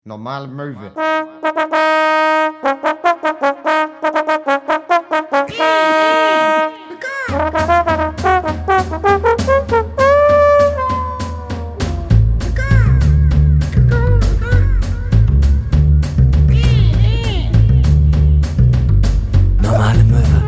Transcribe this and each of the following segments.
Normale Möwe. Normale Möwe.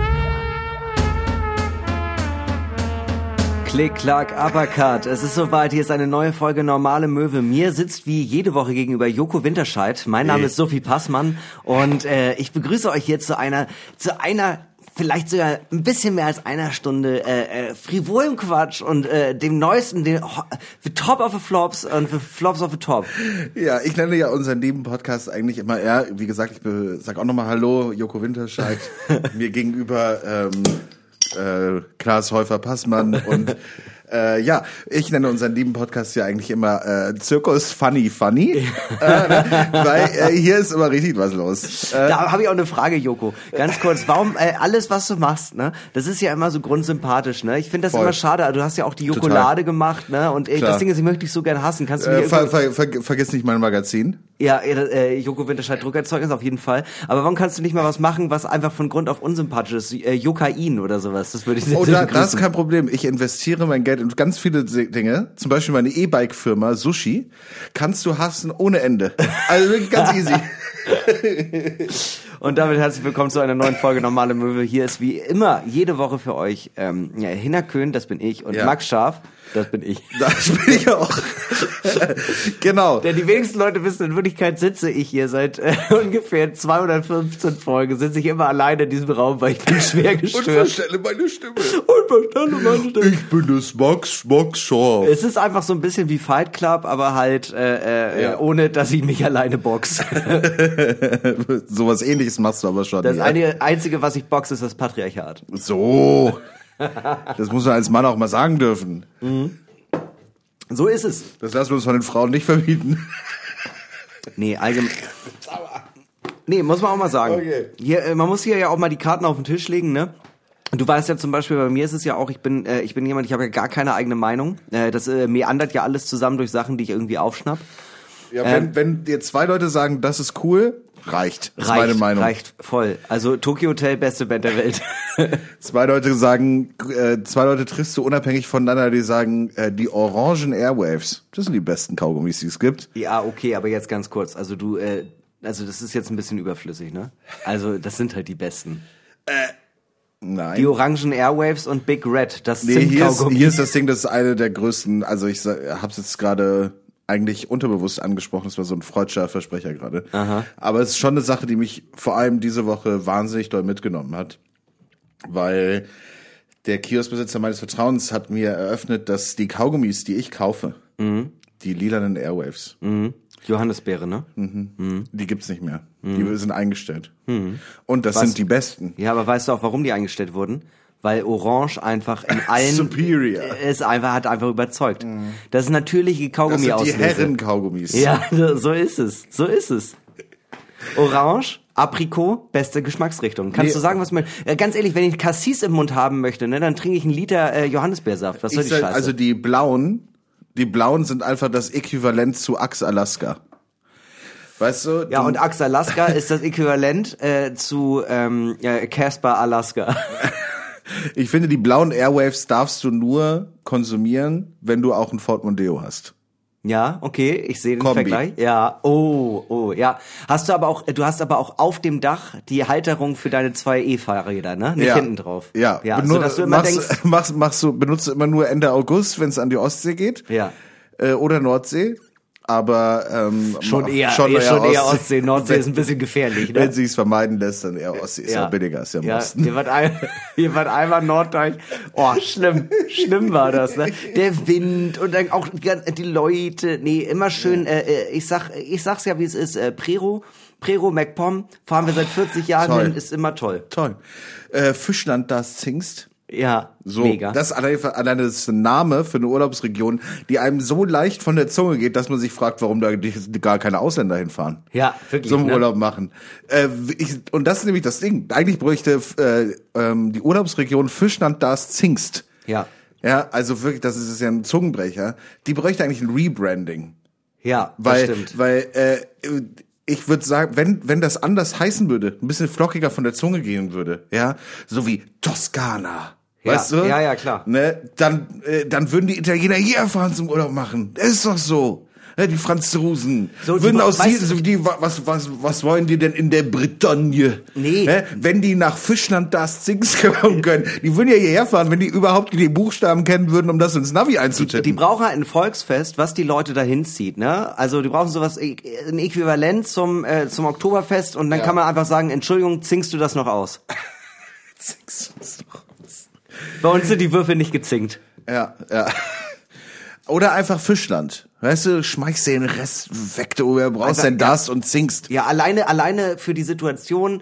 Klick, klack, Uppercut. Es ist soweit, hier ist eine neue Folge Normale Möwe. Mir sitzt wie jede Woche gegenüber Joko Winterscheid. Mein Name ist Sophie Passmann und ich begrüße euch hier zu einer vielleicht sogar ein bisschen mehr als einer Stunde frivolem Quatsch und dem neuesten, the Top of the Flops und the Flops of the Top. Ja, ich nenne ja unseren Nebenpodcast eigentlich immer, wie gesagt, ich sag auch nochmal Hallo, Joko Winterscheid, mir gegenüber Klaas Häufer-Passmann und ich nenne unseren lieben Podcast ja eigentlich immer Zirkus Funny, weil hier ist immer richtig was los. Da habe ich auch eine Frage, Joko. Ganz kurz, warum alles, was du machst, ne? Das ist ja immer so grundsympathisch, ne? Ich finde das immer schade. Du hast ja auch die Jokolade gemacht, ne? Und das Ding ist, ich möchte dich so gern hassen. Kannst du mir vergiss nicht mein Magazin. Ja, Joko Winterscheid Druckerzeugnis auf jeden Fall. Aber warum kannst du nicht mal was machen, was einfach von Grund auf unsympathisch ist? Jokain oder sowas. Das würde ich sehr begrüßen. Das ist kein Problem. Ich investiere mein Geld in ganz viele Dinge. Zum Beispiel meine E-Bike-Firma Sushi. Kannst du hassen ohne Ende. Also wirklich ganz easy. Und damit herzlich willkommen zu einer neuen Folge Normale Möwe. Hier ist wie immer jede Woche für euch Hinner Köhn, das bin ich, und Max Scharf, das bin ich. Das bin ich auch. Genau. Denn die wenigsten Leute wissen, in Wirklichkeit sitze ich hier seit ungefähr 215 Folgen, sitze ich immer alleine in diesem Raum, weil ich bin schwer gestört. Und verstelle meine Stimme. Ich bin das Max Scharf. Es ist einfach so ein bisschen wie Fight Club, aber halt ohne, dass ich mich alleine boxe. Sowas Ähnliches machst du aber schon. Das Einzige, was ich boxe, ist das Patriarchat. So. Das muss man als Mann auch mal sagen dürfen. Mhm. So ist es. Das lassen wir uns von den Frauen nicht verbieten. Nee, allgemein. Nee, muss man auch mal sagen. Okay. Hier, man muss hier ja auch mal die Karten auf den Tisch legen, ne? Du weißt ja zum Beispiel, bei mir ist es ja auch, ich bin jemand, ich habe ja gar keine eigene Meinung. Das meandert ja alles zusammen durch Sachen, die ich irgendwie aufschnapp. Ja, wenn dir zwei Leute sagen, das ist cool, reicht. Das ist meine Meinung. Reicht voll. Also Tokyo Hotel, beste Band der Welt. Zwei Leute triffst du unabhängig voneinander, die sagen, die Orangen Airwaves, das sind die besten Kaugummis, die es gibt. Ja, okay, aber jetzt ganz kurz. Also das ist jetzt ein bisschen überflüssig, ne? Also das sind halt die besten. Nein. Die Orangen Airwaves und Big Red, das sind Kaugummis. Hier ist das Ding, das ist eine der größten, also ich hab's jetzt gerade eigentlich unterbewusst angesprochen, das war so ein freudscher Versprecher gerade. Aha. Aber es ist schon eine Sache, die mich vor allem diese Woche wahnsinnig doll mitgenommen hat, weil der Kioskbesitzer meines Vertrauens hat mir eröffnet, dass die Kaugummis, die ich kaufe, die lilanen Airwaves, Johannisbeere, ne? Die gibt's nicht mehr. Die sind eingestellt. Und das sind die besten. Ja, aber weißt du auch, warum die eingestellt wurden? Weil Orange einfach in allen Superior hat einfach überzeugt. Das ist natürliche Kaugummi-Auslese. Das sind die Herren-Kaugummis. Ja, so ist es. So ist es. Orange, Aprikot, beste Geschmacksrichtung. Kannst du sagen, was man... ganz ehrlich, wenn ich Cassis im Mund haben möchte, ne, dann trinke ich 1 Liter Johannisbeersaft. Was soll die Scheiße? Also die blauen sind einfach das Äquivalent zu Axe Alaska. Weißt du? Ja, und Axe Alaska ist das Äquivalent zu Casper Alaska. Ich finde, die blauen Airwaves darfst du nur konsumieren, wenn du auch ein Ford Mondeo hast. Ja, okay, ich sehe den Kombi. Vergleich. Ja, ja. Du hast aber auch auf dem Dach die Halterung für deine 2 E-Fahrräder, ne? Nicht hinten drauf. Ja. Sodass du immer benutzt du immer nur Ende August, wenn es an die Ostsee geht. Ja. Oder Nordsee. Aber schon eher Ostsee. Nordsee ist ein bisschen gefährlich, ne? Wenn sich's vermeiden lässt, dann eher Ostsee. Ist ja billiger, ist ja im Osten. Hier war einmal Norddeutsch. Oh, schlimm war das, ne? Der Wind und dann auch die Leute. Nee, immer schön. Ich sag's ja, wie es ist. Prero MacPom fahren wir seit 40 Jahren hin, ist immer toll. Toll. Fischland, das Zingst. Ja, so, mega. Das alleine ist ein Name für eine Urlaubsregion, die einem so leicht von der Zunge geht, dass man sich fragt, warum da gar keine Ausländer hinfahren. Ja, wirklich. Zum Urlaub machen. Und das ist nämlich das Ding. Eigentlich bräuchte die Urlaubsregion Fischland das Zingst. Ja. Ja, also wirklich, das ist ja ein Zungenbrecher. Die bräuchte eigentlich ein Rebranding. Ja, das Weil, stimmt. Ich würde sagen, wenn das anders heißen würde, ein bisschen flockiger von der Zunge gehen würde, ja, so wie Toskana, weißt du? Ja, klar. Ne, dann würden die Italiener hierher fahren zum Urlaub machen. Das ist doch so. Ja, die Franzosen So, würden aus weißt hier, du, was wollen die denn in der Bretagne? Nee. Wenn die nach Fischland das Zings kommen können, die würden ja hierher fahren, wenn die überhaupt die Buchstaben kennen würden, um das ins Navi einzutippen. Die brauchen halt ein Volksfest, was die Leute dahin zieht, ne? Also die brauchen sowas, ein Äquivalent zum Oktoberfest und dann kann man einfach sagen, Entschuldigung, zinkst du das noch aus? Zings das noch aus. Bei uns sind die Würfel nicht gezinkt. Ja. Oder einfach Fischland. Weißt du, schmeißt den Rest weg, du brauchst Also, denn das und zingst. Ja, alleine für die Situation,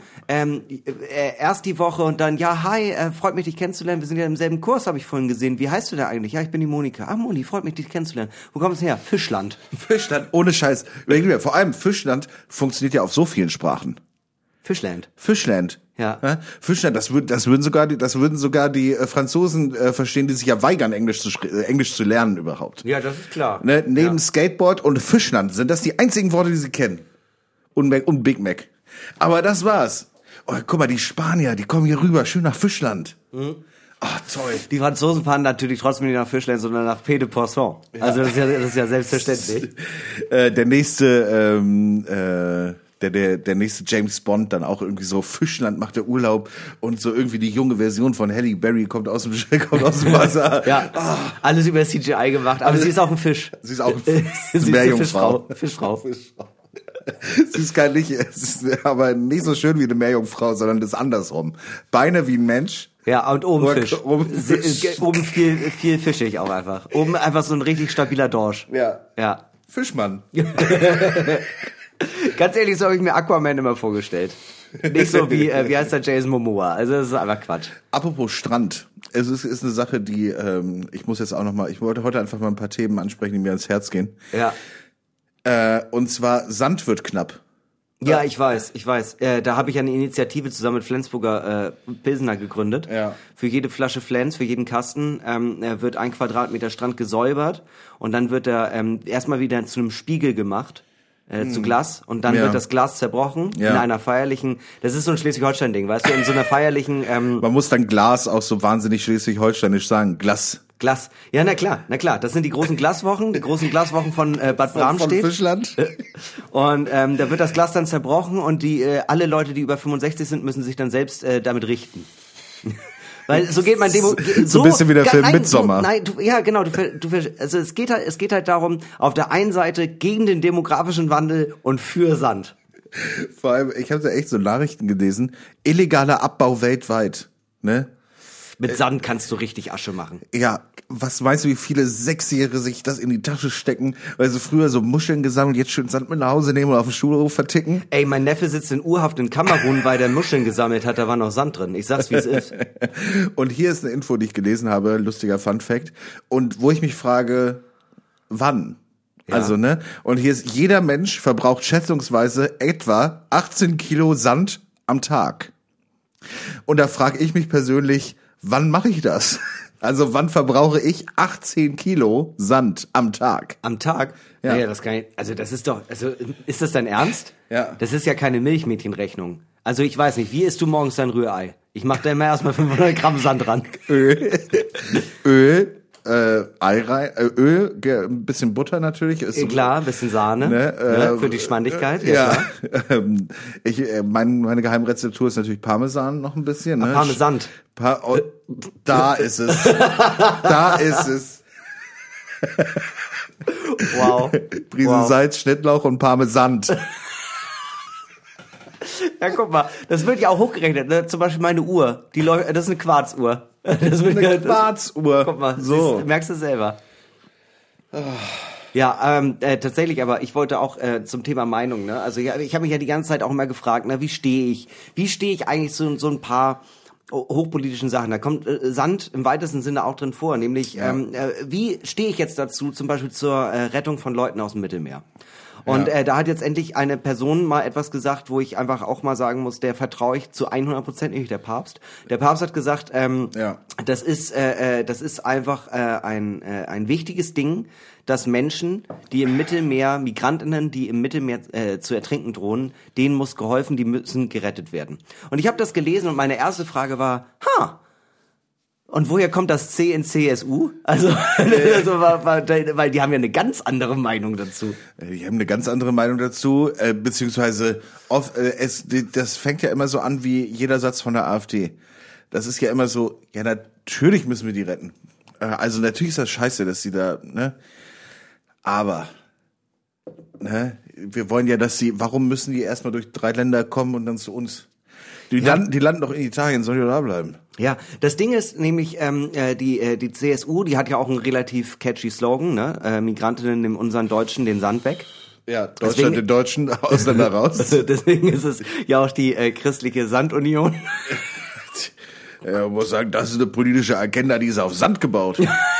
erst die Woche und dann, ja, hi, freut mich, dich kennenzulernen. Wir sind ja im selben Kurs, habe ich vorhin gesehen. Wie heißt du da eigentlich? Ja, ich bin die Monika. Ah, Moni, freut mich, dich kennenzulernen. Wo kommst du her? Fischland. Fischland, ohne Scheiß. Überleg dir, vor allem Fischland funktioniert ja auf so vielen Sprachen. Fischland. Ja. Fischland, das würden sogar die Franzosen verstehen, die sich ja weigern, Englisch zu lernen überhaupt. Ja, das ist klar. Ne? Neben Skateboard und Fischland sind das die einzigen Worte, die sie kennen. Und Big Mac. Aber das war's. Oh, guck mal, die Spanier, die kommen hier rüber, schön nach Fischland. Ach, toll. Die Franzosen fahren natürlich trotzdem nicht nach Fischland, sondern nach Pays de Poisson. Ja. Also das ist ja selbstverständlich. Der nächste der nächste James Bond dann auch irgendwie so Fischland macht der Urlaub und so irgendwie die junge Version von Halle Berry kommt aus dem Wasser. Ja, alles über CGI gemacht, aber sie ist auch ein Fisch. Sie ist auch eine Meerjungfrau. Fischfrau. Sie ist aber nicht so schön wie eine Meerjungfrau, sondern das andersrum. Beine wie ein Mensch. Ja, und oben Fisch. Fisch. Oben viel fischig auch einfach. Oben einfach so ein richtig stabiler Dorsch. Ja. Fischmann. Ganz ehrlich, so habe ich mir Aquaman immer vorgestellt. Nicht so wie heißt der Jason Momoa. Also das ist einfach Quatsch. Apropos Strand. Es ist eine Sache, die ich wollte heute einfach mal ein paar Themen ansprechen, die mir ans Herz gehen. Ja. Und zwar Sand wird knapp. Ja, ich weiß. Da habe ich eine Initiative zusammen mit Flensburger Pilsener gegründet. Ja. Für jede Flasche Flens, für jeden Kasten wird 1 Quadratmeter Strand gesäubert und dann wird er erstmal wieder zu einem Spiegel gemacht. Zu Glas und dann wird das Glas zerbrochen in einer feierlichen, das ist so ein Schleswig-Holstein-Ding, weißt du, in so einer feierlichen man muss dann Glas auch so wahnsinnig schleswig-holsteinisch sagen, Glas. Ja, na klar, das sind die großen Glaswochen von Bad Bramstedt. Von Fischland. Und da wird das Glas dann zerbrochen und alle Leute, die über 65 sind, müssen sich dann selbst damit richten. Weil so geht mein Demo so ein bisschen wie der Film Midsommar. Also es geht halt darum, auf der einen Seite gegen den demografischen Wandel und für Sand. Vor allem, ich habe da echt so Nachrichten gelesen, illegaler Abbau weltweit, ne? Mit Sand kannst du richtig Asche machen. Ja, was meinst du, wie viele Sechsjährige sich das in die Tasche stecken, weil sie früher so Muscheln gesammelt, jetzt schön Sand mit nach Hause nehmen und auf dem Schulhof verticken? Ey, mein Neffe sitzt in Urhaft in Kamerun, weil der Muscheln gesammelt hat, da war noch Sand drin. Ich sag's, wie es ist. Und hier ist eine Info, die ich gelesen habe, lustiger Funfact, und wo ich mich frage, wann? Ja. Also, ne? Und hier ist, jeder Mensch verbraucht schätzungsweise etwa 18 Kilo Sand am Tag. Und da frage ich mich persönlich, wann mache ich das? Also wann verbrauche ich 18 Kilo Sand am Tag? Am Tag? Ja. Naja, das kann ich, also das ist doch, also ist das dein Ernst? Ja. Das ist ja keine Milchmädchenrechnung. Also ich weiß nicht, wie isst du morgens dein Rührei? Ich mache da immer erstmal 500 Gramm Sand ran. Öl, Ei rein, Öl, ein bisschen Butter natürlich. Ist klar, ein bisschen Sahne, ne, für die Schmandigkeit. Ja, meine Geheimrezeptur ist natürlich Parmesan noch ein bisschen. Ne? Parmesan. Da ist es. Da ist es. Wow. Prise Salz, Schnittlauch und Parmesan. Ja, guck mal, das wird ja auch hochgerechnet. Ne? Zum Beispiel meine Uhr, das ist eine Quarzuhr. Das wird eine Quarzuhr. Guck mal, so. Merkst du selber. Ja, tatsächlich, aber ich wollte auch zum Thema Meinung, ne? Also ich habe mich ja die ganze Zeit auch immer gefragt, ne, wie stehe ich eigentlich zu so ein paar hochpolitischen Sachen. Da kommt Sand im weitesten Sinne auch drin vor, nämlich wie stehe ich jetzt dazu, zum Beispiel zur Rettung von Leuten aus dem Mittelmeer? Und da hat jetzt endlich eine Person mal etwas gesagt, wo ich einfach auch mal sagen muss, der vertraue ich zu 100%, nämlich der Papst. Der Papst hat gesagt, das ist einfach ein wichtiges Ding, dass Menschen, die im Mittelmeer, Migrantinnen, die im Mittelmeer zu ertrinken drohen, denen muss geholfen, die müssen gerettet werden. Und ich habe das gelesen und meine erste Frage war, und woher kommt das C in CSU? Weil die haben ja eine ganz andere Meinung dazu. Die haben eine ganz andere Meinung dazu, beziehungsweise das fängt ja immer so an wie jeder Satz von der AfD. Das ist ja immer so, ja, natürlich müssen wir die retten. Also natürlich ist das scheiße, dass die da, ne? Aber, ne? Wir wollen ja, warum müssen die erstmal durch 3 Länder kommen und dann zu uns? Die landen doch in Italien, sollen die da bleiben? Ja, das Ding ist nämlich, die CSU, die hat ja auch einen relativ catchy Slogan, ne? Migrantinnen nehmen unseren Deutschen den Sand weg. Ja, Deutschland den Deutschen, Ausländer raus. Deswegen ist es ja auch die christliche Sandunion. Ja, man muss sagen, das ist eine politische Agenda, die ist auf Sand gebaut.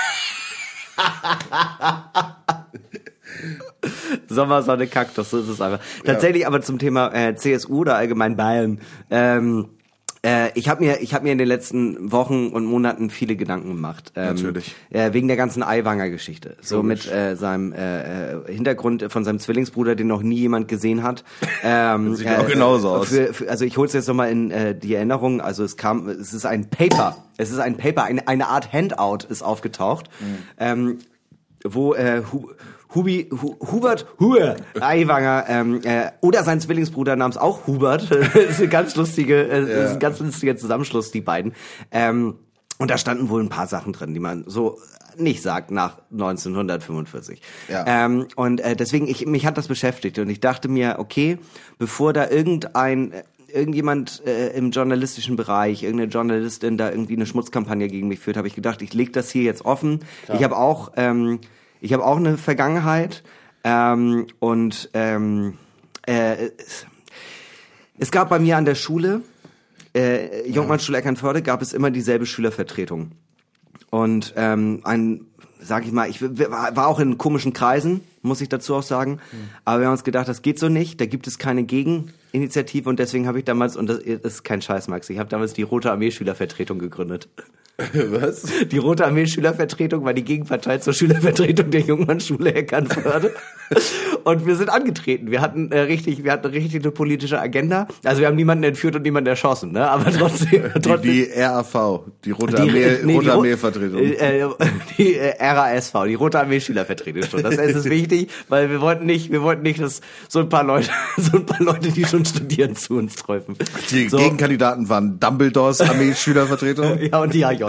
Sommersonne, Kaktus, so ist es einfach. Tatsächlich aber zum Thema CSU oder allgemein Bayern. Ich habe mir in den letzten Wochen und Monaten viele Gedanken gemacht. Natürlich. Wegen der ganzen Aiwanger-Geschichte. So mit seinem Hintergrund von seinem Zwillingsbruder, den noch nie jemand gesehen hat. Sieht auch genauso aus. Also ich hol's jetzt nochmal in die Erinnerung. Also es ist ein Paper. Eine Art Handout ist aufgetaucht. Wo Hubert Aiwanger oder sein Zwillingsbruder namens auch Hubert, das ist ein ganz lustiger Zusammenschluss, die beiden. Und da standen wohl ein paar Sachen drin, die man so nicht sagt nach 1945. Ja. Deswegen, mich hat das beschäftigt und ich dachte mir, okay, bevor da irgendjemand im journalistischen Bereich, irgendeine Journalistin da irgendwie eine Schmutzkampagne gegen mich führt, habe ich gedacht, ich lege das hier jetzt offen. Klar. Ich habe auch eine Vergangenheit es gab bei mir an der Schule, Jungmannschule Eckernförde, gab es immer dieselbe Schülervertretung. Und sag ich mal, ich war auch in komischen Kreisen, muss ich dazu auch sagen. Aber wir haben uns gedacht, das geht so nicht, da gibt es keine Gegeninitiative und deswegen habe ich damals, und das ist kein Scheiß, Max, ich habe damals die Rote Armee Schülervertretung gegründet. Was? Die Rote Armee Schülervertretung war die Gegenpartei zur Schülervertretung der Jungmannschule Eckernförde. Und wir sind angetreten. Wir hatten richtig eine politische Agenda. Also wir haben niemanden entführt und niemanden erschossen, ne? Aber trotzdem. Die RAV, die Rote Armee Vertretung. Die RASV, die Rote Armee Schülervertretung schon. Das ist wichtig, weil wir wollten nicht, dass so ein paar Leute, die schon studieren, zu uns träufen. Die Gegenkandidaten waren Dumbledores Armee Schülervertretung. Ja, und die AJ.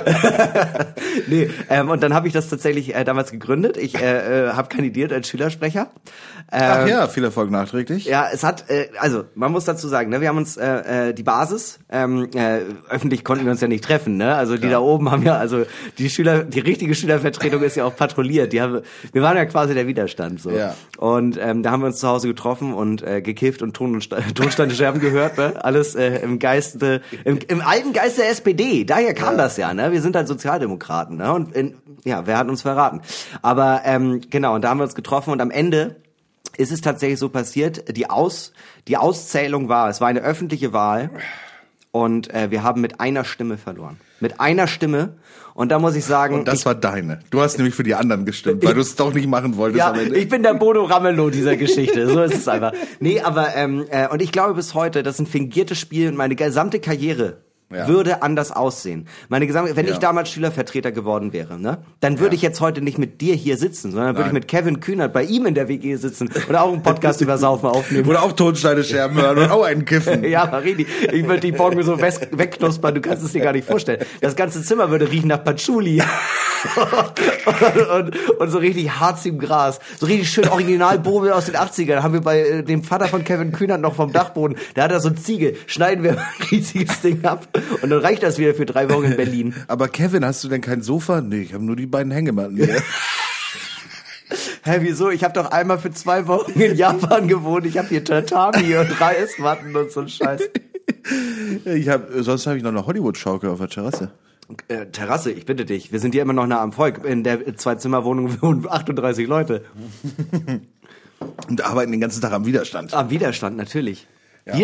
Und dann habe ich das tatsächlich damals gegründet. Ich habe kandidiert als Schülersprecher. Ach ja, viel Erfolg nachträglich. Ja, es hat, also man muss dazu sagen, ne, wir haben uns die Basis, öffentlich konnten wir uns ja nicht treffen, ne? Also die da oben haben ja, also die richtige Schülervertretung ist ja auch patrouilliert. Wir waren ja quasi der Widerstand so. Ja. Und da haben wir uns zu Hause getroffen und gekifft und Tonstandescherben gehört, ne? Alles im alten Geist der SPD. Daher kam das ja, ne? Wir sind halt Sozialdemokraten, ne? Und wer hat uns verraten? Aber genau, und da haben wir uns getroffen und am Ende ist es tatsächlich so passiert, die Auszählung es war eine öffentliche Wahl und wir haben mit einer Stimme verloren. Mit einer Stimme. Und da muss ich sagen... Und das war deine. Du hast nämlich für die anderen gestimmt, weil du es doch nicht machen wolltest. Ja, ich bin der Bodo Ramelow dieser Geschichte. So ist es einfach. Nee, aber und ich glaube bis heute, das ist ein fingiertes Spiel und meine gesamte Karriere würde anders aussehen. Wenn ich damals Schülervertreter geworden wäre, ne, dann würde ich jetzt heute nicht mit dir hier sitzen, sondern würde ich mit Kevin Kühnert bei ihm in der WG sitzen oder auch einen Podcast über Saufen aufnehmen. Oder auch Tonsteinescherben hören und auch einen kiffen. Ja, Marini, ich würde die Bongo so wegknuspern, du kannst es dir gar nicht vorstellen. Das ganze Zimmer würde riechen nach Patchouli. und so richtig harzigem Gras. So richtig schön original Bobel aus den 80ern. Da haben wir bei dem Vater von Kevin Kühnert noch vom Dachboden, da hat er so eine Ziege. Schneiden wir ein riesiges Ding ab und dann reicht das wieder für 3 Wochen in Berlin. Aber Kevin, hast du denn kein Sofa? Nee, ich habe nur die beiden Hängematten hier. Hä, wieso? Ich habe doch einmal für 2 Wochen in Japan gewohnt. Ich habe hier Tatami und Reismatten und so ein Scheiß. Sonst habe ich noch eine Hollywood-Schaukel auf der Terrasse. Terrasse, ich bitte dich. Wir sind hier immer noch nah am Volk. In der 2-Zimmer-Wohnung wohnen 38 Leute. Und arbeiten den ganzen Tag am Widerstand. Am Widerstand, natürlich.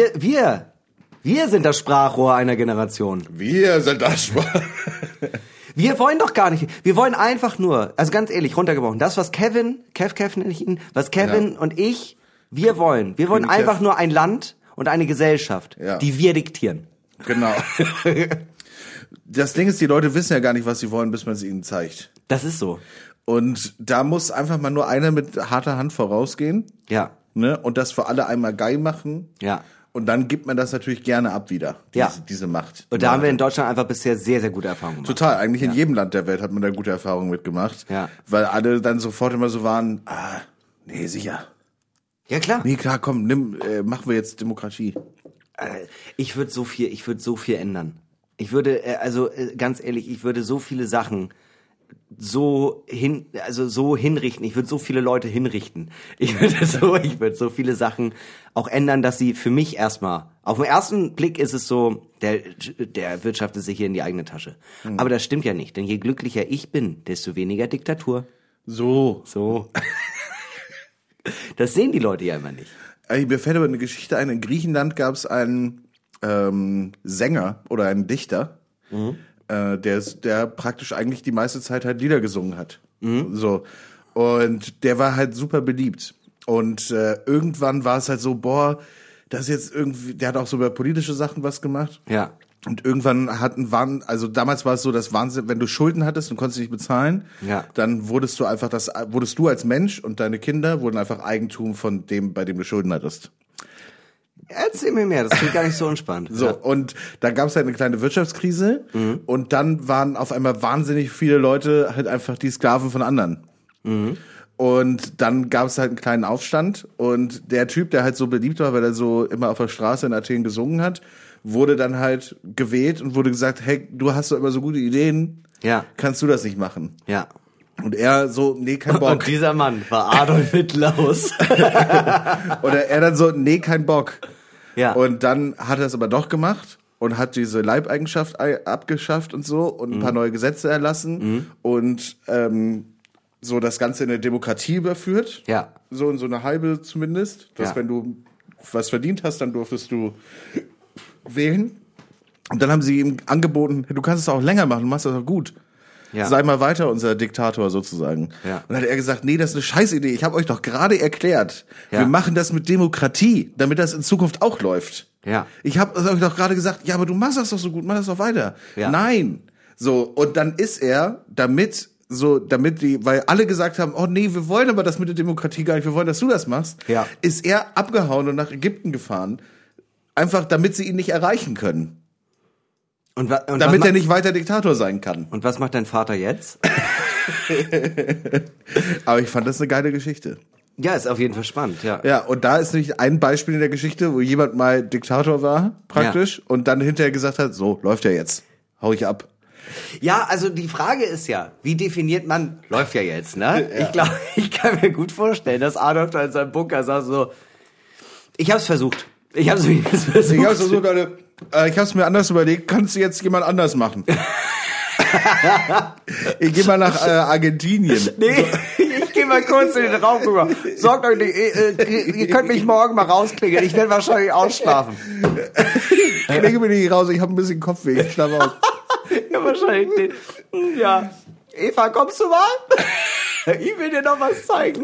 Ja. Wir sind das Sprachrohr einer Generation. Wir sind das Sprachrohr. Wir wollen doch gar nicht. Wir wollen einfach nur, also ganz ehrlich, runtergebrochen, das, was Kev nenne ich ihn, was Kevin und ich, wir wollen einfach nur ein Land und eine Gesellschaft, die wir diktieren. Genau. Das Ding ist, die Leute wissen ja gar nicht, was sie wollen, bis man es ihnen zeigt. Das ist so. Und da muss einfach mal nur einer mit harter Hand vorausgehen. Ja. Ne? Und das für alle einmal geil machen. Ja. Und dann gibt man das natürlich gerne ab wieder, diese Macht. Und da haben wir in Deutschland einfach bisher sehr, sehr gute Erfahrungen gemacht. Total, eigentlich in jedem Land der Welt hat man da gute Erfahrungen mitgemacht. Ja. Weil alle dann sofort immer so waren, nee, sicher. Ja, klar. Nee, klar, komm, machen wir jetzt Demokratie. Ich würde so viel ändern. Ich würde, ganz ehrlich, ich würde so viele Sachen so hinrichten. Ich würde so viele Leute hinrichten. Ich würde so viele Sachen auch ändern, dass sie für mich erstmal, auf den ersten Blick ist es so, der wirtschaftet sich hier in die eigene Tasche. Aber das stimmt ja nicht, denn je glücklicher ich bin, desto weniger Diktatur. So. Das sehen die Leute ja immer nicht. Mir fällt aber eine Geschichte ein. In Griechenland gab es einen Sänger oder einen Dichter, der praktisch eigentlich die meiste Zeit halt Lieder gesungen hat. So. Und der war halt super beliebt. Und irgendwann war es halt so, das ist jetzt irgendwie, der hat auch so über politische Sachen was gemacht. Ja. Und irgendwann also damals war es so, dass Wahnsinn, wenn du Schulden hattest und konntest nicht bezahlen, dann wurdest du als Mensch und deine Kinder wurden einfach Eigentum von dem, bei dem du Schulden hattest. Erzähl mir mehr, das klingt gar nicht so entspannt. So, und da gab es halt eine kleine Wirtschaftskrise und dann waren auf einmal wahnsinnig viele Leute halt einfach die Sklaven von anderen. Und dann gab es halt einen kleinen Aufstand und der Typ, der halt so beliebt war, weil er so immer auf der Straße in Athen gesungen hat, wurde dann halt gewählt und wurde gesagt, hey, du hast doch immer so gute Ideen, kannst du das nicht machen? Ja. Und er so, nee, kein Bock. Und dieser Mann war Adolf Hitlerus. Oder er dann so, nee, kein Bock. Ja. Und dann hat er es aber doch gemacht und hat diese Leibeigenschaft abgeschafft und so und ein paar neue Gesetze erlassen und so das Ganze in eine Demokratie überführt. Ja. So in so eine halbe zumindest. Dass wenn du was verdient hast, dann durftest du wählen. Und dann haben sie ihm angeboten, du kannst es auch länger machen, du machst das auch gut. Ja. Sei mal weiter unser Diktator sozusagen. Ja. Und dann hat er gesagt, nee, das ist eine Scheißidee. Ich habe euch doch gerade erklärt. Ja. Wir machen das mit Demokratie, damit das in Zukunft auch läuft. Ja. Ich habe euch doch gerade gesagt, ja, aber du machst das doch so gut, mach das doch weiter. Ja. Nein. So, und dann ist er weil alle gesagt haben, oh nee, wir wollen aber das mit der Demokratie gar nicht, wir wollen, dass du das machst, ist er abgehauen und nach Ägypten gefahren, einfach damit sie ihn nicht erreichen können. Und damit er nicht weiter Diktator sein kann. Und was macht dein Vater jetzt? Aber ich fand das eine geile Geschichte. Ja, ist auf jeden Fall spannend, ja. Ja, und da ist nämlich ein Beispiel in der Geschichte, wo jemand mal Diktator war, praktisch, und dann hinterher gesagt hat, so, läuft ja jetzt, hau ich ab. Ja, also die Frage ist ja, wie definiert man, läuft ja jetzt, ne? Ja. Ich glaube, ich kann mir gut vorstellen, dass Adolf da in seinem Bunker sagt so, ich hab's versucht. Ich hab's mir anders überlegt, kannst du jetzt jemand anders machen? Ich gehe mal nach Argentinien. Nee, ich gehe mal kurz in den Raum rüber. Sorgt euch nicht, ihr könnt mich morgen mal rausklingeln. Ich werde wahrscheinlich ausschlafen. Klinge mir nicht raus, ich habe ein bisschen Kopfweh. Ich schlafe aus. Ja, wahrscheinlich. Ja. Eva, kommst du mal? Ich will dir noch was zeigen.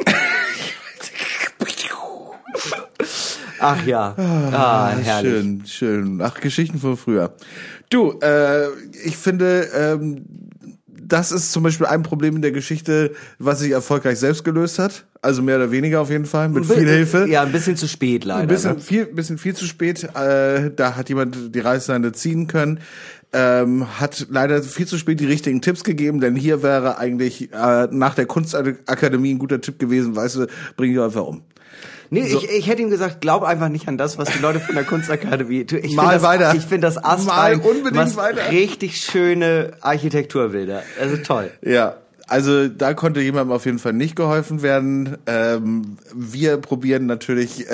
Ach ja. Herrlich. Schön. Ach, Geschichten von früher. Du, ich finde, das ist zum Beispiel ein Problem in der Geschichte, was sich erfolgreich selbst gelöst hat. Also mehr oder weniger auf jeden Fall, mit viel Hilfe. Ja, ein bisschen zu spät leider. Ein bisschen viel zu spät. Da hat jemand die Reißleine ziehen können. Hat leider viel zu spät die richtigen Tipps gegeben, denn hier wäre eigentlich nach der Kunstakademie ein guter Tipp gewesen, weißt du, bring dich einfach um. Nee, so. Ich hätte ihm gesagt, glaub einfach nicht an das, was die Leute von der Kunstakademie tun. Ich finde das astrein. Unbedingt weiter. Richtig schöne Architekturbilder. Also toll. Ja, also da konnte jemandem auf jeden Fall nicht geholfen werden. Wir probieren natürlich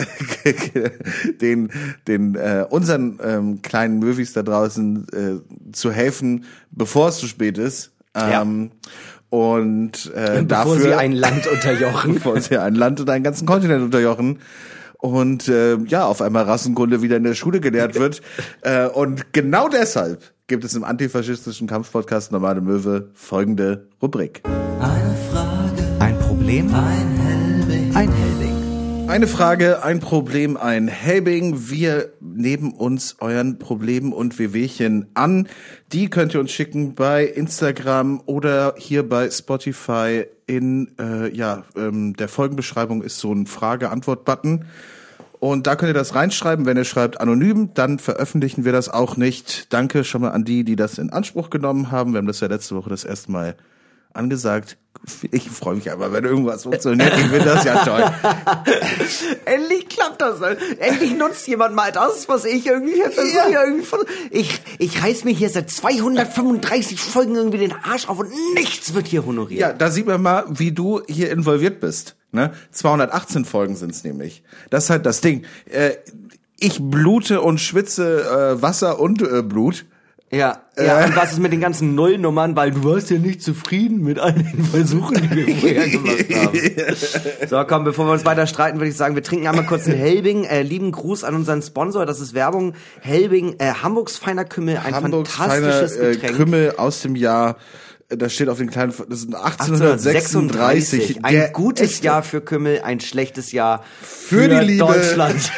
unseren kleinen Möwis da draußen zu helfen, bevor es zu spät ist. Und bevor sie ein Land unterjochen. Bevor sie ein Land und einen ganzen Kontinent unterjochen. und auf einmal Rassenkunde wieder in der Schule gelehrt wird. Und genau deshalb gibt es im antifaschistischen Kampfpodcast Normale Möwe folgende Rubrik. Eine Frage, ein Problem, ein Helbing. Ein Helbing. Eine Frage, ein Problem, ein Helbing. Wir nehmen uns euren Problemen und Wehwehchen an. Die könnt ihr uns schicken bei Instagram oder hier bei Spotify. In der Folgenbeschreibung ist so ein Frage-Antwort-Button. Und da könnt ihr das reinschreiben. Wenn ihr schreibt anonym, dann veröffentlichen wir das auch nicht. Danke schon mal an die das in Anspruch genommen haben. Wir haben das ja letzte Woche das erste Mal angesagt. Ich freue mich aber, wenn irgendwas funktioniert. Ich finde das ja toll. Endlich klappt das. Endlich nutzt jemand mal das, was ich irgendwie versuche. Ja. Ich reiß mir hier seit 235 Folgen irgendwie den Arsch auf und nichts wird hier honoriert. Ja, da sieht man mal, wie du hier involviert bist. Ne? 218 Folgen sind's nämlich. Das ist halt das Ding. Ich blute und schwitze Wasser und Blut. Ja, und was ist mit den ganzen Nullnummern, weil du warst ja nicht zufrieden mit einigen Versuchen, die wir vorher gemacht haben. So, komm, bevor wir uns weiter streiten, würde ich sagen, wir trinken einmal kurz einen Helbing. Lieben Gruß an unseren Sponsor, das ist Werbung. Helbing, Hamburgs feiner Kümmel, ein fantastisches Getränk. Kümmel aus dem Jahr, das steht auf den kleinen, das ist 1836. Ein gutes Jahr für Kümmel, ein schlechtes Jahr für die Liebe. Deutschland.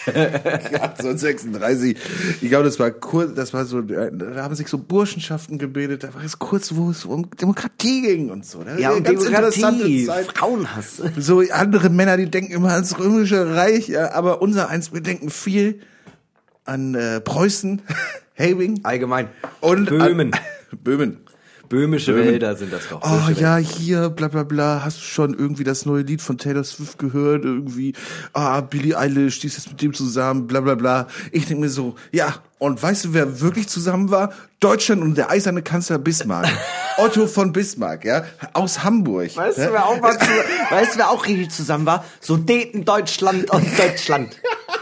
1836. Ich glaube, das war kurz, da haben sich so Burschenschaften gebildet, da war es kurz, wo es um Demokratie ging und so. Ja, und ganz Demokratie, Frauenhass. So andere Männer, die denken immer ans Römische Reich, ja, aber unser eins, wir denken viel an Preußen, Helbing. Allgemein. Und Böhmen. Böhmen. Böhmische Wälder sind das doch. Oh ja, hier, bla bla bla, hast du schon irgendwie das neue Lied von Taylor Swift gehört? Irgendwie, Billie Eilish, die ist jetzt mit dem zusammen, bla bla bla. Ich denke mir so, ja, und weißt du, wer wirklich zusammen war? Deutschland und der eiserne Kanzler Bismarck. Otto von Bismarck, ja, aus Hamburg. Weißt du, wer auch richtig zusammen war? Sudeten Deutschland und Deutschland.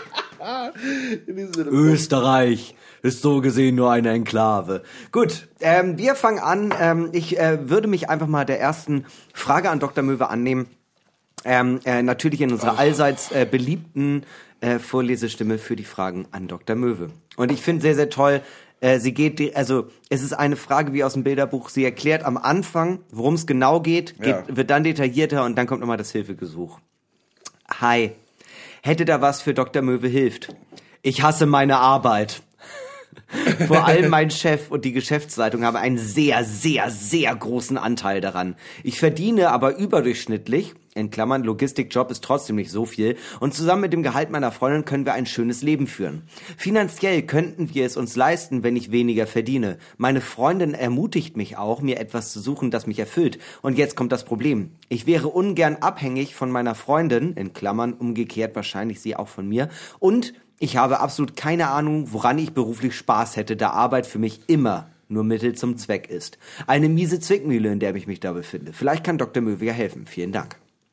Österreich ist so gesehen nur eine Enklave. Gut, wir fangen an. Ich würde mich einfach mal der ersten Frage an Dr. Möwe annehmen. Natürlich in unserer allseits beliebten Vorlesestimme für die Fragen an Dr. Möwe. Und ich finde sehr, sehr toll, es ist eine Frage wie aus dem Bilderbuch. Sie erklärt am Anfang, worum es genau geht, wird dann detaillierter und dann kommt nochmal das Hilfegesuch. Hi, hätte da was für Dr. Möwe hilft? Ich hasse meine Arbeit. Vor allem mein Chef und die Geschäftsleitung haben einen sehr, sehr, sehr großen Anteil daran. Ich verdiene aber überdurchschnittlich, in Klammern, Logistikjob ist trotzdem nicht so viel, und zusammen mit dem Gehalt meiner Freundin können wir ein schönes Leben führen. Finanziell könnten wir es uns leisten, wenn ich weniger verdiene. Meine Freundin ermutigt mich auch, mir etwas zu suchen, das mich erfüllt. Und jetzt kommt das Problem. Ich wäre ungern abhängig von meiner Freundin, in Klammern, umgekehrt wahrscheinlich sie auch von mir, und ich habe absolut keine Ahnung, woran ich beruflich Spaß hätte, da Arbeit für mich immer nur Mittel zum Zweck ist. Eine miese Zwickmühle, in der ich mich da befinde. Vielleicht kann Dr. Möwe ja helfen. Vielen Dank.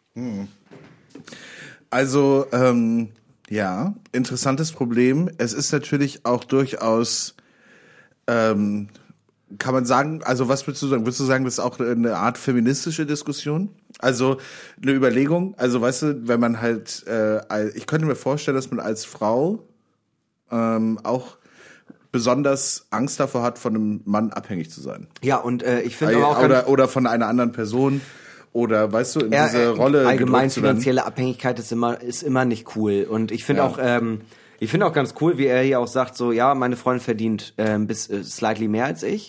Also, interessantes Problem. Es ist natürlich auch durchaus, kann man sagen, also was würdest du sagen? Würdest du sagen, das ist auch eine Art feministische Diskussion? Also eine Überlegung, also weißt du, wenn man halt, ich könnte mir vorstellen, dass man als Frau auch besonders Angst davor hat, von einem Mann abhängig zu sein. Ja, und ich finde aber auch oder von einer anderen Person oder weißt du, in diese Rolle allgemein finanzielle Abhängigkeit ist immer nicht cool. Und ich finde auch ganz cool, wie er hier auch sagt, so ja, meine Freundin verdient slightly mehr als ich.